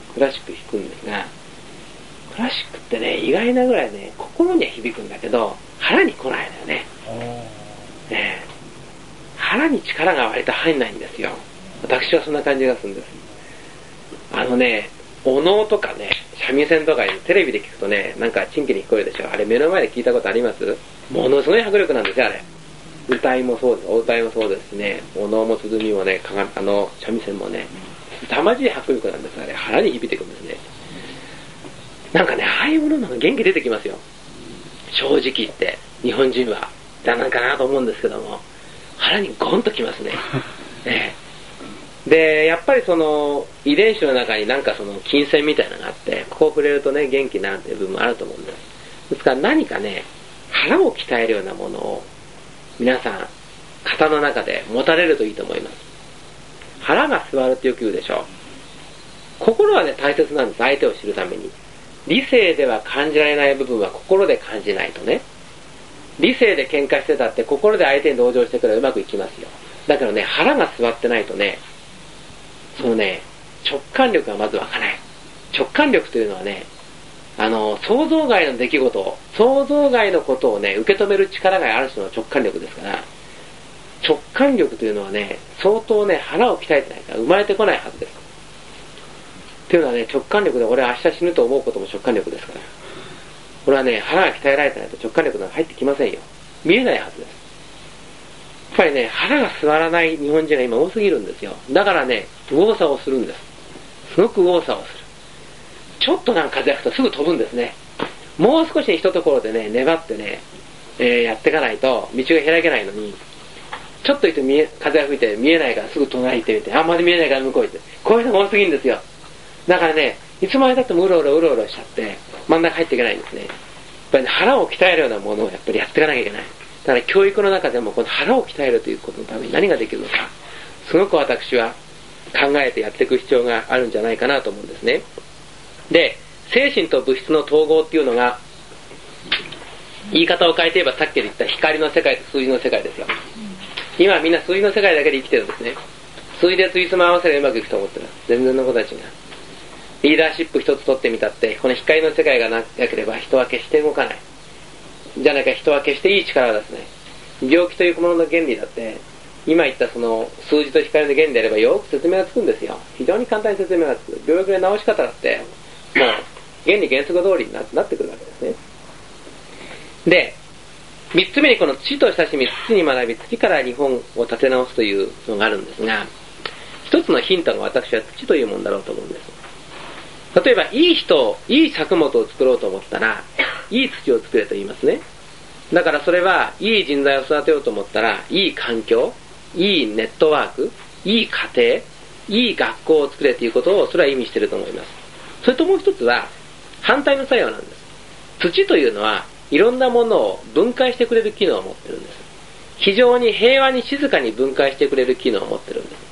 クラシック弾くんですが、クラシックってね、意外なぐらいね、心には響くんだけど腹に来ないのよね。ね、腹に力が割と入んないんですよ。私はそんな感じがするんです。あのね、お能とかね、三味線とかテレビで聞くとね、なんかチンキに聞こえるでしょ。あれ目の前で聞いたことあります？ものすごい迫力なんですよ、あれ。歌いもそうです、お歌いもそうですしね、お能も鼓もね、かがあの三味線もね、凄まじい迫力なんです。あれ腹に響いてくるんですね。なんかね、ああいうものの方が元気出てきますよ、正直言って。日本人はじゃなんかなと思うんですけども、腹にゴンときますね。ええで、やっぱりその遺伝子の中になんかその金線みたいなのがあって、ここを触れるとね、元気になるっていう部分もあると思うんです。ですから何かね、腹を鍛えるようなものを皆さん型の中で持たれるといいと思います。腹が据わるってよく言うでしょう。心はね、大切なんです。相手を知るために。理性では感じられない部分は心で感じないとね。理性で喧嘩してたって心で相手に同情してくればうまくいきますよ。だからね、腹が据わってないとね、そのね、直感力がまず湧かない。直感力というのはね、あの、想像外の出来事を、想像外のことをね、受け止める力がある人の直感力ですから、直感力というのはね、相当ね、腹を鍛えてないから生まれてこないはずです。というのはね、直感力で俺は明日死ぬと思うことも直感力ですから。これはね、腹が鍛えられてないと直感力なんか入ってきませんよ。見えないはずです。やっぱりね、腹が据わらない日本人が今多すぎるんですよ。だからね、右往左往するんです。すごく右往左往する。ちょっとなんか風吹くとすぐ飛ぶんですね。もう少し一ところでね、粘ってね、えー、やっていかないと道が開けないのに、ちょっと行って見え風が吹いて見えないからすぐ隣行ってみて、あんまり見えないから向こう行って、こういう人が多すぎるんですよ。だからね、いつまでだってもうろうろうろうろしちゃって真ん中入っていけないんですね。やっぱりね、腹を鍛えるようなものをやっぱりやっていかなきゃいけない。だから教育の中でもこの腹を鍛えるということのために何ができるのか、すごく私は考えてやっていく必要があるんじゃないかなと思うんですね。で、精神と物質の統合っていうのが、言い方を変えて言えばさっき言った光の世界と数字の世界ですよ。今みんな数字の世界だけで生きてるんですね。数字でついつま合わせればうまくいくと思ってる。全然の子たちが。リーダーシップ一つ取ってみたって、この光の世界がなければ人は決して動かない。じゃなきゃ人は決していい力を出せない。病気というものの原理だって、今言ったその数字と光の原理であればよく説明がつくんですよ。非常に簡単に説明がつく。病気の治し方だって、もう原理原則通りに な, なってくるわけですね。で、三つ目にこの土と親しみ、土に学び、土から日本を立て直すというのがあるんですが、一つのヒントが私は土というものだろうと思うんです。例えばいい人、いい作物を作ろうと思ったら、いい土を作れと言いますね。だからそれはいい人材を育てようと思ったら、いい環境、いいネットワーク、いい家庭、いい学校を作れということをそれは意味していると思います。それともう一つは反対の作用なんです。土というのはいろんなものを分解してくれる機能を持っているんです。非常に平和に静かに分解してくれる機能を持っているんです。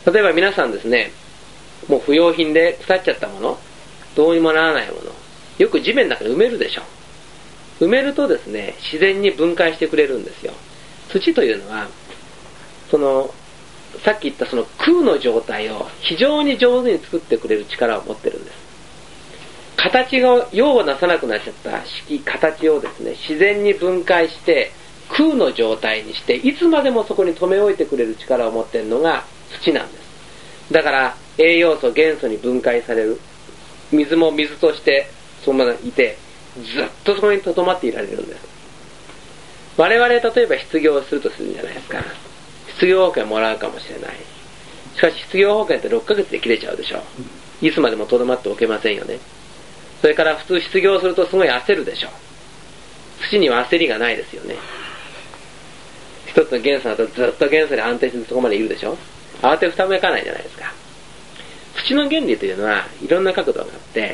例えば皆さんですね、もう不要品で腐っちゃったもの、どうにもならないもの、よく地面の中に埋めるでしょ。埋めるとですね、自然に分解してくれるんですよ。土というのはそのさっき言ったその空の状態を非常に上手に作ってくれる力を持ってるんです。形が用をなさなくなっちゃった式、形をですね、自然に分解して空の状態にして、いつまでもそこに留め置いてくれる力を持っているのが土なんです。だから栄養素、元素に分解される。水も水としてそのままいて、ずっとそこに留まっていられるんです。我々例えば失業をするとするんじゃないですか。失業保険もらうかもしれない。しかし失業保険ってろっかげつで切れちゃうでしょ。いつまでもとどまっておけませんよね。それから普通失業するとすごい焦るでしょ。土には焦りがないですよね。一つの元素だとずっと元素に安定してそこまでいるでしょ。慌てふためかないじゃないですか。土の原理というのはいろんな角度があって、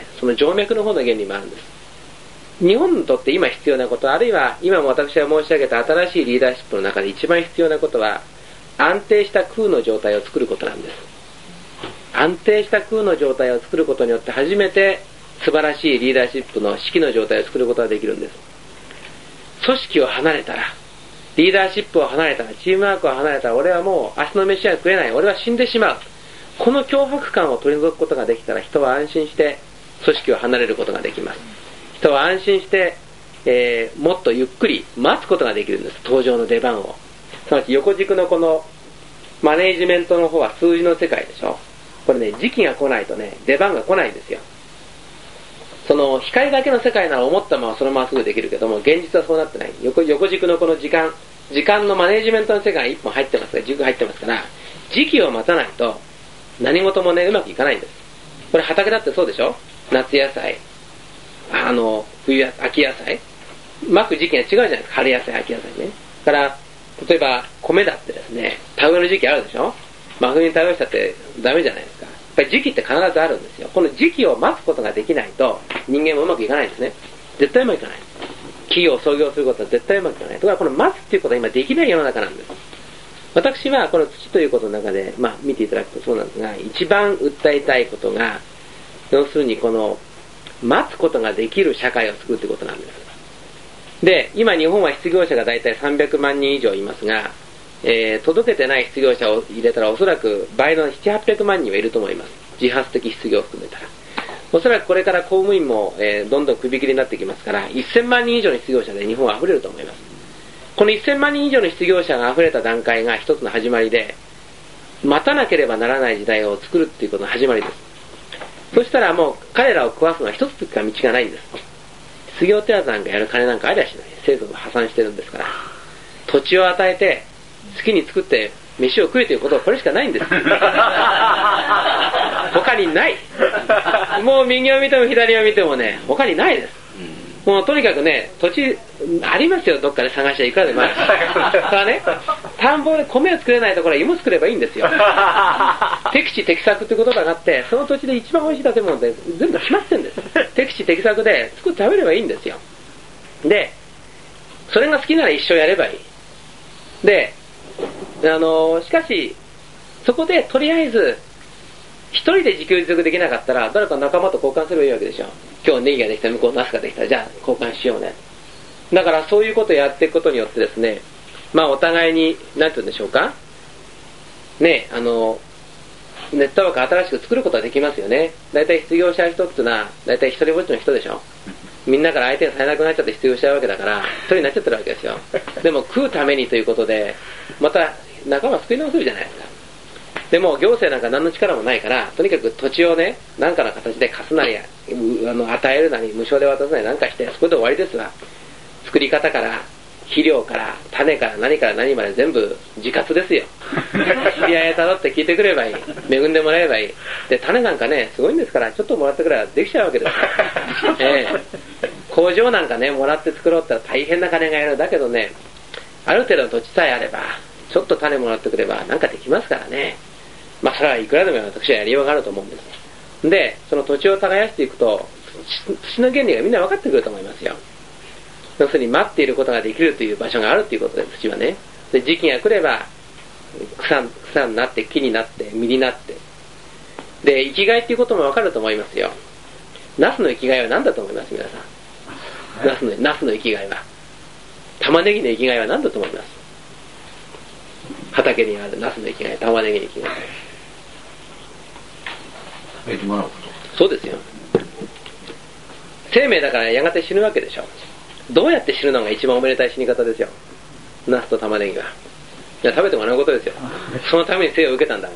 その静脈の方の原理もあるんです。日本にとって今必要なこと、あるいは今も私が申し上げた新しいリーダーシップの中で一番必要なことは、安定した空の状態を作ることなんです。安定した空の状態を作ることによって初めて素晴らしいリーダーシップの指揮の状態を作ることができるんです。組織を離れたら、リーダーシップを離れたら、チームワークを離れたら、俺はもう明日の飯は食えない、俺は死んでしまう、 この脅迫感を取り除くことができたら、人は安心して組織を離れることができます。人は安心して、えー、もっとゆっくり待つことができるんです。登場の出番を。すなわち横軸のこのマネージメントの方は数字の世界でしょ。これね、時期が来ないとね、出番が来ないんですよ。その光だけの世界なら思ったままそのまますぐできるけども、現実はそうなってない。 横, 横軸のこの時間時間のマネージメントの世界に一本入ってますから、軸入ってますから、時期を待たないと何事もね、うまくいかないんです。これ畑だってそうでしょ。夏野菜、あの冬野秋野菜、まく時期が違うじゃないですか。春野菜、秋野菜ね。だから例えば米だってですね、田植えの時期あるでしょ。真冬に田植えしたってダメじゃないですか。やっぱり時期って必ずあるんですよ。この時期を待つことができないと人間もうまくいかないんですね。絶対うまくいかない。企業を創業することは絶対うまくいかない。とかこの待つっていうことは今できない世の中なんです。私はこの土ということの中で、まあ、見ていただくとそうなんですが、一番訴えたいことが、要するにこの待つことができる社会を作るということなんです。で、今日本は失業者がだいたいさんびゃくまんにん以上いますが、えー、届けてない失業者を入れたらおそらく倍のななひゃくはっぴゃくまんにんはいると思います。自発的失業を含めたら。おそらくこれから公務員も、えー、どんどん首切りになってきますから、せんまんにん以上の失業者で日本は溢れると思います。このせんまんにん以上の失業者が溢れた段階が一つの始まりで、待たなければならない時代を作るっていうことの始まりです。そしたらもう彼らを食わすのは一つしか道がないんです。失業手当なんかやる金なんかありゃしない。政府が破産してるんですから。土地を与えて好きに作って飯を食えということはこれしかないんです他にない。もう右を見ても左を見てもね、他にないです。もうとにかくね、土地ありますよ。どっかで探していくらでもある。だからね、田んぼで米を作れないところは芋作ればいいんですよ。適地適作って言葉があって、その土地で一番美味しい建物で全部決まってるんです。適地適作で作って食べればいいんですよ。で、それが好きなら一生やればいい。で、あのしかしそこでとりあえず一人で自給自足できなかったら誰か仲間と交換すればいいわけでしょ。今日ネギができた、向こうナスができた、じゃあ交換しようね。だからそういうことをやっていくことによってですね、まあお互いに何て言うんでしょうかね、あのネットワーク新しく作ることができますよね。だいたい失業者人っていうのはだいたい一人ぼっちの人でしょ。みんなから相手がされなくなっちゃって失業しちゃうわけだから一人になっちゃってるわけですよ。でも食うためにということでまた仲間作り直せるじゃないですか。でも行政なんか何の力もないから、とにかく土地をね、何かの形で貸すなりあの与えるなり無償で渡すなりなんかして、そこで終わりですわ。作り方から肥料から種から何から何まで全部自活ですよ。知り合いへたどって聞いてくればいい、恵んでもらえばいい。で種なんかねすごいんですから、ちょっともらってくればできちゃうわけですよ。ええ、工場なんかねもらって作ろうって言ったら大変な金がいる。だけどね、ある程度の土地さえあればちょっと種もらってくればなんかできますからね。まあそれはいくらでも私はやりようがあると思うんです。で、その土地を耕していくと土の原理がみんな分かってくると思いますよ。要するに待っていることができるという場所があるということで、土はね。で時期が来れば 草, 草になって木になって実になって、で生きがいっていうことも分かると思いますよ。ナスの生きがいは何だと思います皆さん。ナス の, ナスの生きがいは、玉ねぎの生きがいは何だと思います。畑にあるナスの生きがい、玉ねぎの生きがい、 食べてもらうこと。 そうですよ。生命だからやがて死ぬわけでしょ。どうやって死ぬのが一番おめでたい死に方ですよ。ナスと玉ねぎが。いや食べてもらうことですよ。そのために生を受けたんだから。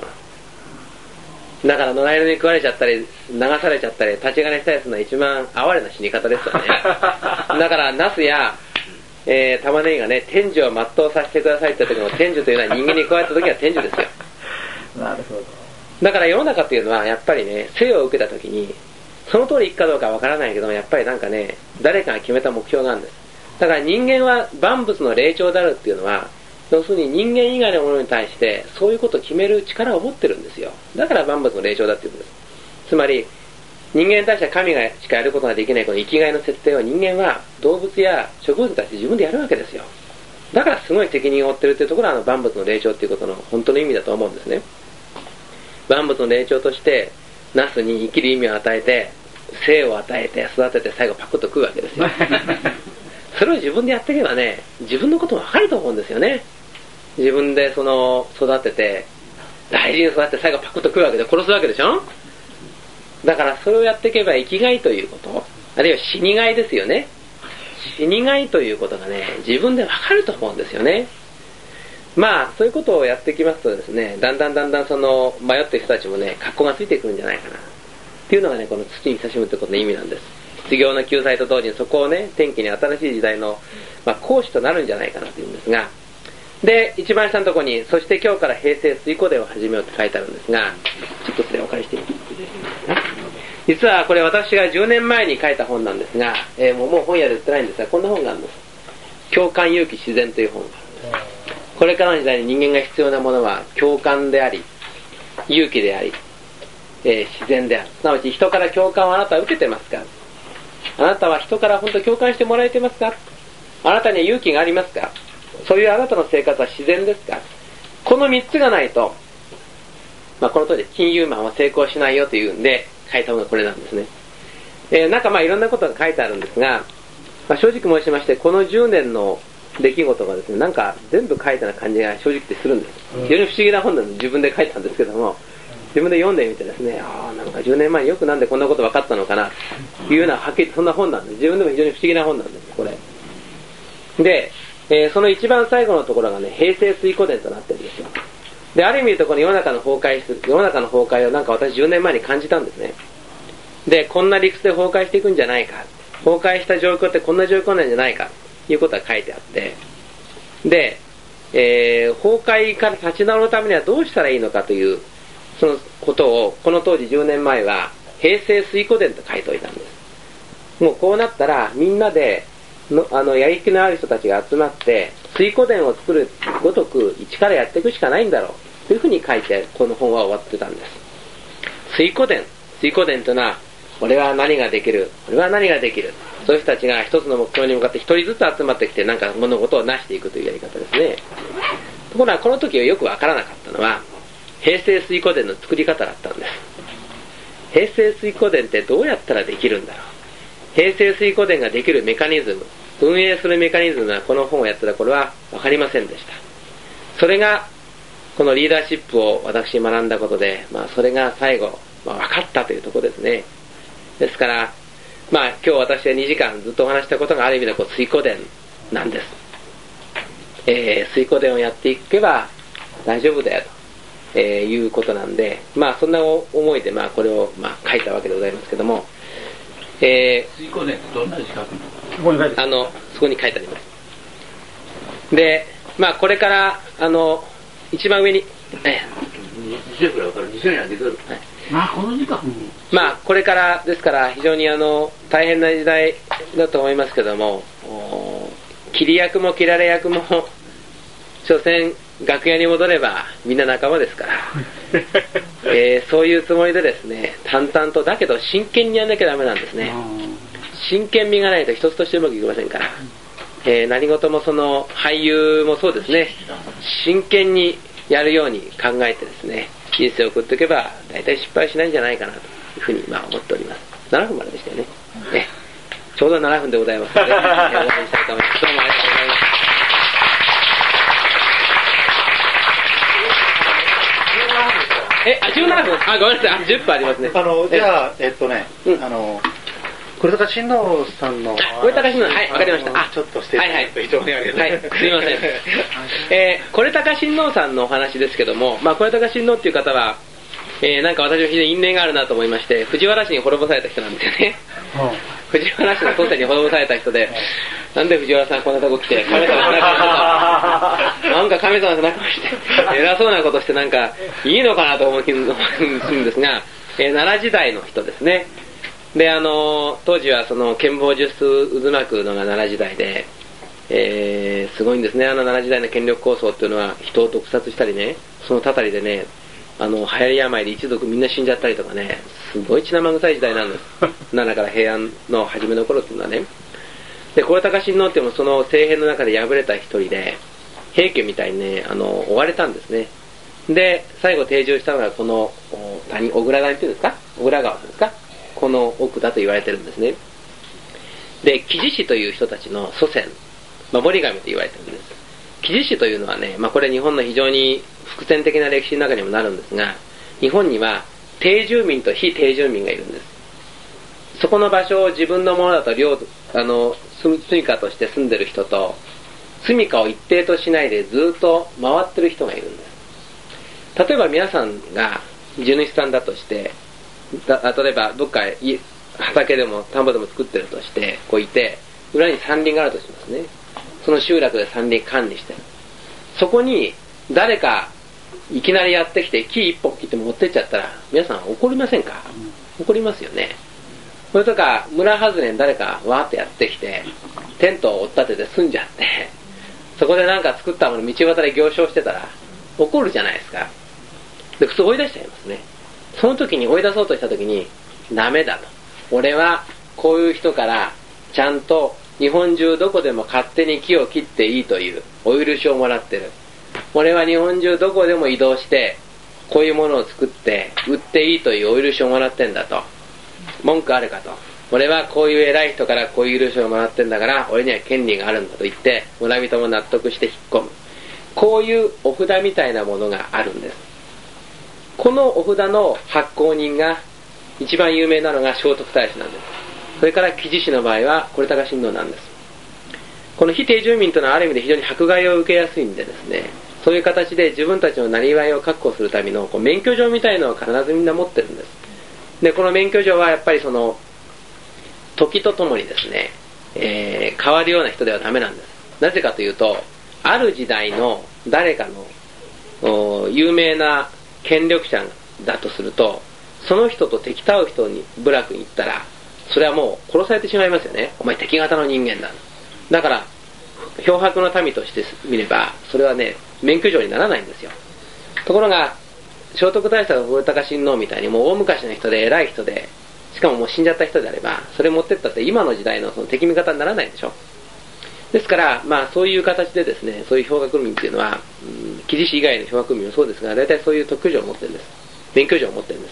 だから野良犬に食われちゃったり流されちゃったり立ち金したりするのは一番哀れな死に方ですよね。だからナスやえー、玉ねぎがね、天寿を全うさせてくださいって時の天寿というのは人間に加えた時は天寿ですよ。 なるほど。 だから世の中っていうのはやっぱりね、生を受けた時にその通りいくかどうかわからないけども、やっぱりなんかね、誰かが決めた目標なんです。だから人間は万物の霊長であるっていうのは、要するに人間以外のものに対してそういうことを決める力を持ってるんですよ。だから万物の霊長だっていうんです。つまり人間に対しては神がしかやることができないこの生きがいの設定を人間は動物や植物に対して自分でやるわけですよ。だからすごい責任を負ってるっていうところはあの万物の霊長っていうことの本当の意味だと思うんですね。万物の霊長としてナスに生きる意味を与えて生を与えて育てて最後パクッと食うわけですよ。それを自分でやっていけばね、自分のことも分かると思うんですよね。自分でその育てて大事に育って最後パクッと食うわけで殺すわけでしょ。だからそれをやっていけば生きがいということ、あるいは死にがいですよね。死にがいということがね、自分でわかると思うんですよね。まあそういうことをやってきますとですね、だんだんだんだんその迷っている人たちもね、格好がついてくるんじゃないかなっていうのがね、この土に親しむということの意味なんです。失業の救済と同時にそこをね、転機に新しい時代の、まあ、講師となるんじゃないかなというんですが、で一番下のところに、そして今日から平成水湖伝を始めようって書いてあるんですが、ちょっとそれをお借りしていいですか。実はこれ私がじゅうねんまえに書いた本なんですが、えー、もうもう本屋で売ってないんですが、こんな本があるんです。共感勇気自然という本があるんです。これからの時代に人間が必要なものは共感であり、勇気であり、えー、自然である。すなわち人から共感をあなたは受けてますか。あなたは人から本当に共感してもらえてますか。あなたには勇気がありますか。そういうあなたの生活は自然ですか。このみっつがないと、まあ、この通り金融マンは成功しないよというんで書いた本がこれなんですね。えー、なんかまあいろんなことが書いてあるんですが、まあ、正直申しましてこのじゅうねんの出来事がですね、なんか全部書いたような感じが正直ってするんです。非常に不思議な本なので自分で書いたんですけども、自分で読んでみてですね、ああなんかじゅうねんまえによくなんでこんなこと分かったのかなというようなはっきりそんな本なんです。自分でも非常に不思議な本なんですこれで、えー、その一番最後のところがね、平成水湖伝となってるんですよ。である意味でこの世の中の崩壊する世の中の崩壊をなんか私じゅうねんまえに感じたんですね。でこんな理屈で崩壊していくんじゃないか、崩壊した状況ってこんな状況なんじゃないかということが書いてあって、で、えー、崩壊から立ち直るためにはどうしたらいいのかというそのことをこの当時じゅうねんまえは平成水湖伝と書いておいたんです。もうこうなったらみんなでのあのやりきのある人たちが集まって水湖伝を作るごとく一からやっていくしかないんだろうというふうに書いてこの本は終わってたんです。水湖伝水湖伝というのは俺は何ができる俺は何ができる、そういう人たちが一つの目標に向かって一人ずつ集まってきてなんか物事を成していくというやり方ですね。ところがこの時はよくわからなかったのは平成水湖伝の作り方だったんです。平成水湖伝ってどうやったらできるんだろう。平成水湖伝ができるメカニズム、運営するメカニズムはこの本をやってた頃は分かりませんでした。それがこのリーダーシップを私学んだことで、まあ、それが最後、まあ、分かったというところですね。ですから、まあ、今日私はにじかんずっとお話したことがある意味でこう水湖伝なんです。えー、水湖伝をやっていけば大丈夫だよと、えー、いうことなんで、まあそんな思いでまあこれをまあ書いたわけでございますけども、えー、 水湖伝ってどんな字書くの？あのそこに書いてあります。で、まあこれからあの一番上に、えー、ぐらいからにじゅうねんできる。はい。あ、この時間。 まあこれからですから非常にあの大変な時代だと思いますけども、切り役も切られ役も所詮楽屋に戻ればみんな仲間ですから、えー、そういうつもりでですね、淡々とだけど真剣にやんなきゃダメなんですね。真剣味がないと一つとしてうまくいきませんから、えー、何事もその俳優もそうですね、真剣にやるように考えてですね人生を送っていけば大体失敗しないんじゃないかなというふうにまあ思っております。ななふんまででしたよね。えちょうどななふんでございますので、えー、終わりにしたいと思います。どうもありがとうございます。え、あ、じゅうななふん、あ、ごめんなさい、あ、じゅっぷんありますね。 あの、じゃあ、えっとね、うん、あの、これとか親王さんの、 これとか親王、はい、わかりました。あ、 ちょっとしていただくと非常にありがたい。 はい、すみません。えー、これとか親王さんのお話ですけども、まあ、これとか親王っていう方は、えー、なんか私は非常に因縁があるなと思いまして、藤原氏に滅ぼされた人なんですよね。藤原氏の当世に滅ぼされた人で、なんで藤原さんこんなとこ来て、神様と仲間してなんか神様と仲間して、偉そうなことしてなんかいいのかなと思うんですが、えー、奈良時代の人ですね。で、あの、当時はその剣謀術渦巻くのが奈良時代で、えー、すごいんですね。あの奈良時代の権力構想っていうのは人を毒殺したりね、そのたたりでね、あの流行り病で一族みんな死んじゃったりとかね、すごい血生臭い時代なんです。奈良から平安の初めの頃っていうのはね。で、これ高親王っていうのもその政変の中で敗れた一人で、平家みたいにね、あの追われたんですね。で、最後定住したのがこの谷、小倉谷っていうんですか、小倉川ですか、この奥だと言われてるんですね。で、木地氏という人たちの祖先、守り神と言われてるんです。木地氏というのはね、まあ、これ日本の非常に伏線的な歴史の中にもなるんですが、日本には定住民と非定住民がいるんです。そこの場所を自分のものだと領あの住みかとして住んでる人と、住みかを一定としないでずっと回ってる人がいるんです。例えば皆さんが地主さんだとして、だ例えばどっか畑でも田んぼでも作ってるとしてこういて、裏に山林があるとしますね。その集落で山林管理してる。そこに誰かいきなりやってきて木一本切って持ってっちゃったら皆さん怒りませんか？怒りますよね。それとか村外れに誰かわーってやってきてテントを追っ立てて住んじゃって、そこでなんか作ったもの道端で行商してたら怒るじゃないですか。で普通追い出しちゃいますね。その時に追い出そうとした時にダメだと、俺はこういう人からちゃんと日本中どこでも勝手に木を切っていいというお許しをもらってる。俺は日本中どこでも移動してこういうものを作って売っていいというお許しをもらってんだと。文句あるかと。俺はこういう偉い人からこういう許しをもらってんだから俺には権利があるんだと言って村人も納得して引っ込む。こういうお札みたいなものがあるんです。このお札の発行人が一番有名なのが聖徳太子なんです。それから木地師の場合は是高親王なんです。この非定住民というのはある意味で非常に迫害を受けやすいんでですね、そういう形で自分たちのなりわいを確保するためのこう免許状みたいのを必ずみんな持ってるんです。でこの免許状はやっぱりその時とともにですね、えー、変わるような人ではダメなんです。なぜかというと、ある時代の誰かの有名な権力者だとすると、その人と敵対う人に部落に行ったらそれはもう殺されてしまいますよね。お前敵方の人間だ。だから漂白の民として見ればそれはね免許状にならないんですよ。ところが聖徳太子と古高親王みたいにもう大昔の人で偉い人で、しかももう死んじゃった人であればそれ持ってったって今の時代のその敵味方にならないでしょ。ですからまあそういう形でですね、そういう漂白民っていうのは、うん、木地師以外の漂白民もそうですが大体そういう特許状を持ってるんです。免許状を持ってるんです。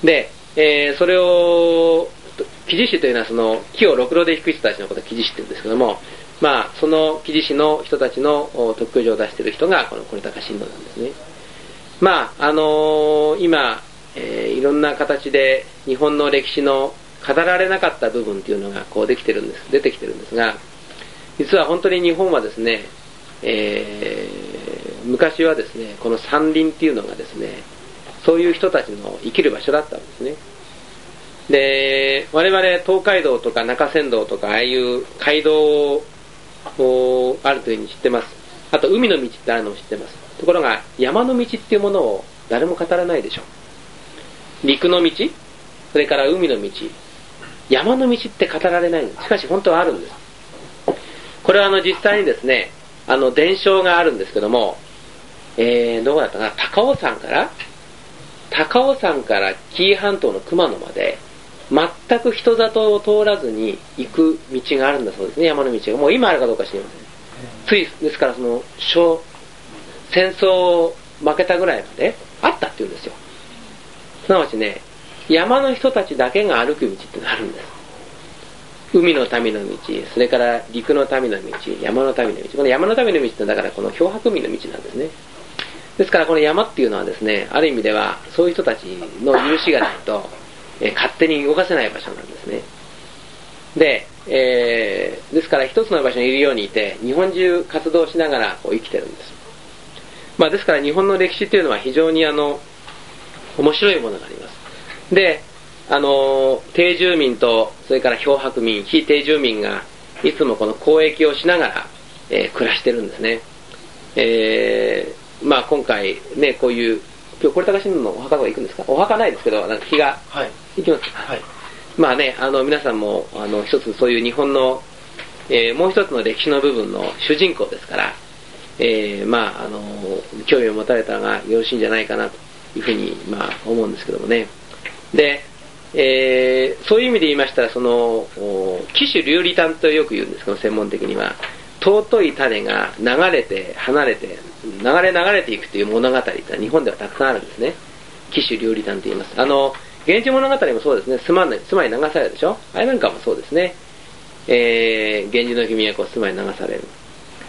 で、えー、それを木地師というのはその木をろくろで引く人たちのことを木地師って言うんですけども、まあその木地師の人たちの特許状を出している人がこの是高親王なんですね。まああのー、今、えー、いろんな形で日本の歴史の語られなかった部分っていうのがこうできてるんです出てきてるんですが、実は本当に日本はですね、えー、昔はですねこの山林っていうのがですねそういう人たちの生きる場所だったんですね。で我々東海道とか中山道とかああいう街道をあるというふうに知ってます。あと海の道ってあるのも知ってます。ところが山の道っていうものを誰も語らないでしょ。陸の道、それから海の道、山の道って語られないんです。しかし本当はあるんです。これはあの実際にですねあの伝承があるんですけども、えー、どこだったかな、高尾山から高尾山から紀伊半島の熊野まで全く人里を通らずに行く道があるんだそうですね。山の道がもう今あるかどうか知りません。ついですからその小戦争を負けたぐらいまであったっていうんですよ。すなわちね山の人たちだけが歩く道ってのがあるんです。海の民の道、それから陸の民の道、山の民の道。この山の民の道ってだからこの漂白民の道なんですね。ですからこの山っていうのはですね、ある意味ではそういう人たちの許しがないと、えー、勝手に動かせない場所なんですね。で、えー、ですから一つの場所にいるようにいて日本中活動しながらこう生きてるんです。まあ、ですから日本の歴史っていうのは非常にあの面白いものがあります。で、あの定住民とそれから漂白民、非定住民がいつもこの交易をしながら、えー、暮らしてるんですね。えーまあ、今回ねこういう今日是高親王のお墓とか行くんですか？お墓ないですけどなんか日が、はい、行きますか？はい、まあねあの皆さんもあの一つそういう日本の、えー、もう一つの歴史の部分の主人公ですから、えー、まああの興味を持たれたらよろしいんじゃないかなというふうにまあ思うんですけどもね。で、えー、そういう意味で言いましたらその紀州琉璃譚とよく言うんですけど専門的には尊い種が流れて離れて流れ流れていくという物語って日本ではたくさんあるんですね。紀州琉璃譚と言います。あの源氏物語もそうですね。住まい住まい流されるでしょ。あれなんかもそうですね。えー、源氏の君はこう住まい流される。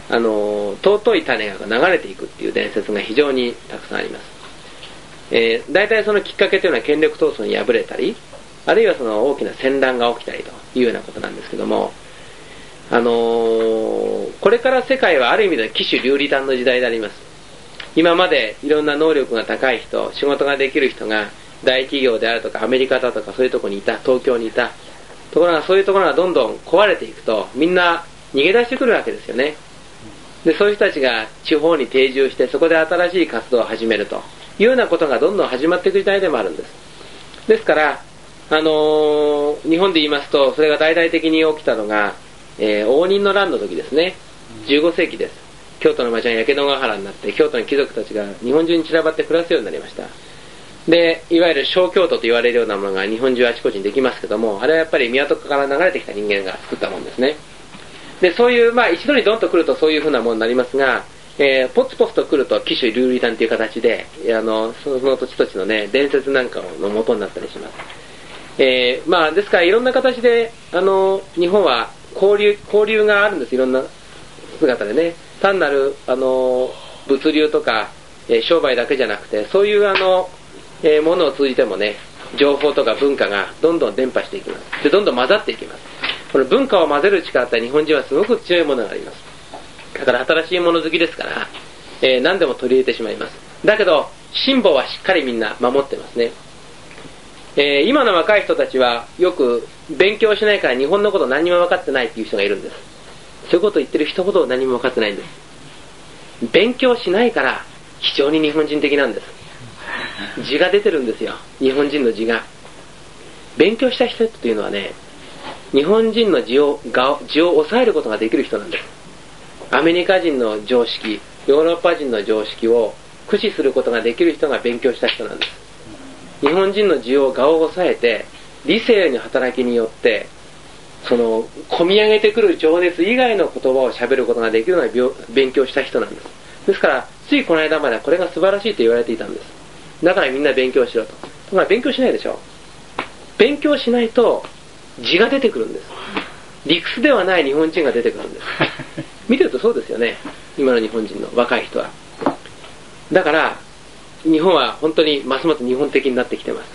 あの尊い種が流れていくっていう伝説が非常にたくさんあります。えー、大体そのきっかけというのは権力闘争に敗れたり、あるいはその大きな戦乱が起きたりというようなことなんですけども、あのー、これから世界はある意味で騎手流離断の時代であります。今までいろんな能力が高い人、仕事ができる人が大企業であるとかアメリカだとかそういうところにいた、東京にいたところが、そういうところがどんどん壊れていくとみんな逃げ出してくるわけですよね。でそういう人たちが地方に定住して、そこで新しい活動を始めるというようなことがどんどん始まっていく時代でもあるんです。ですから、あのー、日本で言いますと、それが大々的に起きたのが、えー、応仁の乱の時ですね。じゅうご世紀です。京都の町が焼け野ヶ原になって、京都の貴族たちが日本中に散らばって暮らすようになりました。でいわゆる小京都と言われるようなものが日本中あちこちにできますけども、あれはやっぱり港から流れてきた人間が作ったものですね。でそういう、まあ、一度にドンと来るとそういうふうなものになりますが、えー、ポツポツと来ると騎手流離断という形で、あのその土地土地の、ね、伝説なんかの元になったりします。えーまあ、ですからいろんな形であの日本は交流、交流があるんです。いろんな姿でね、単なるあの物流とか、えー、商売だけじゃなくて、そういうあの、えー、ものを通じてもね、情報とか文化がどんどん伝播していきます。でどんどん混ざっていきます。この文化を混ぜる力って日本人はすごく強いものがあります。だから新しいもの好きですから、えー、何でも取り入れてしまいます。だけど辛抱はしっかりみんな守ってますね。えー、今の若い人たちはよく勉強しないから日本のこと何にも分かってないっていう人がいるんです。そういうことを言ってる人ほど何も分かってないんです。勉強しないから非常に日本人的なんです。字が出てるんですよ、日本人の字が。勉強した人っていうのはね、日本人の字を、字を抑えることができる人なんです。アメリカ人の常識、ヨーロッパ人の常識を駆使することができる人が勉強した人なんです。日本人の字を我を抑えて理性の働きによってその込み上げてくる情熱以外の言葉を喋ることができるのは勉強した人なんです。ですからついこの間まではこれが素晴らしいと言われていたんです。だからみんな勉強しろと。とか勉強しないでしょ。勉強しないと字が出てくるんです。理屈ではない日本人が出てくるんです。見てるとそうですよね、今の日本人の若い人は。だから日本は本当にますます日本的になってきてます。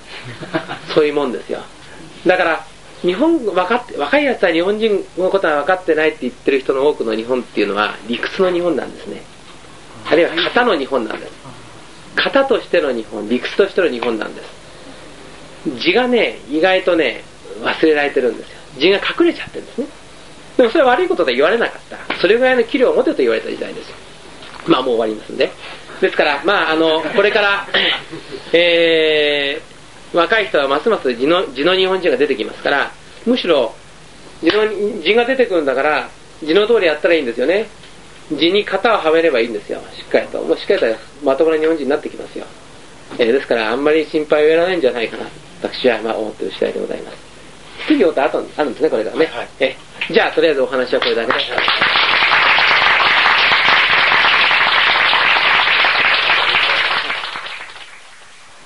そういうもんですよ。だから日本分かって、若いやつは日本人のことは分かってないって言ってる人の多くの日本っていうのは理屈の日本なんですね。あるいは型の日本なんです。型としての日本、理屈としての日本なんです。字がね、意外とね忘れられてるんですよ。字が隠れちゃってるんですね。でもそれは悪いことで言われなかった。それぐらいの器量を持てと言われた時代です。まあもう終わりますんで。ですから、まあ、あのこれから、えー、若い人はますます字の、字の日本人が出てきますから、むしろ字の字が出てくるんだから字の通りやったらいいんですよね。字に型をはめればいいんですよ、しっかりと。もうしっかりとまともな日本人になってきますよ。えー、ですからあんまり心配をやらないんじゃないかな、私はまあ思っている次第でございます。質疑応答あとあるんですね、これからね。はいはい、えじゃあとりあえずお話はこれだけで。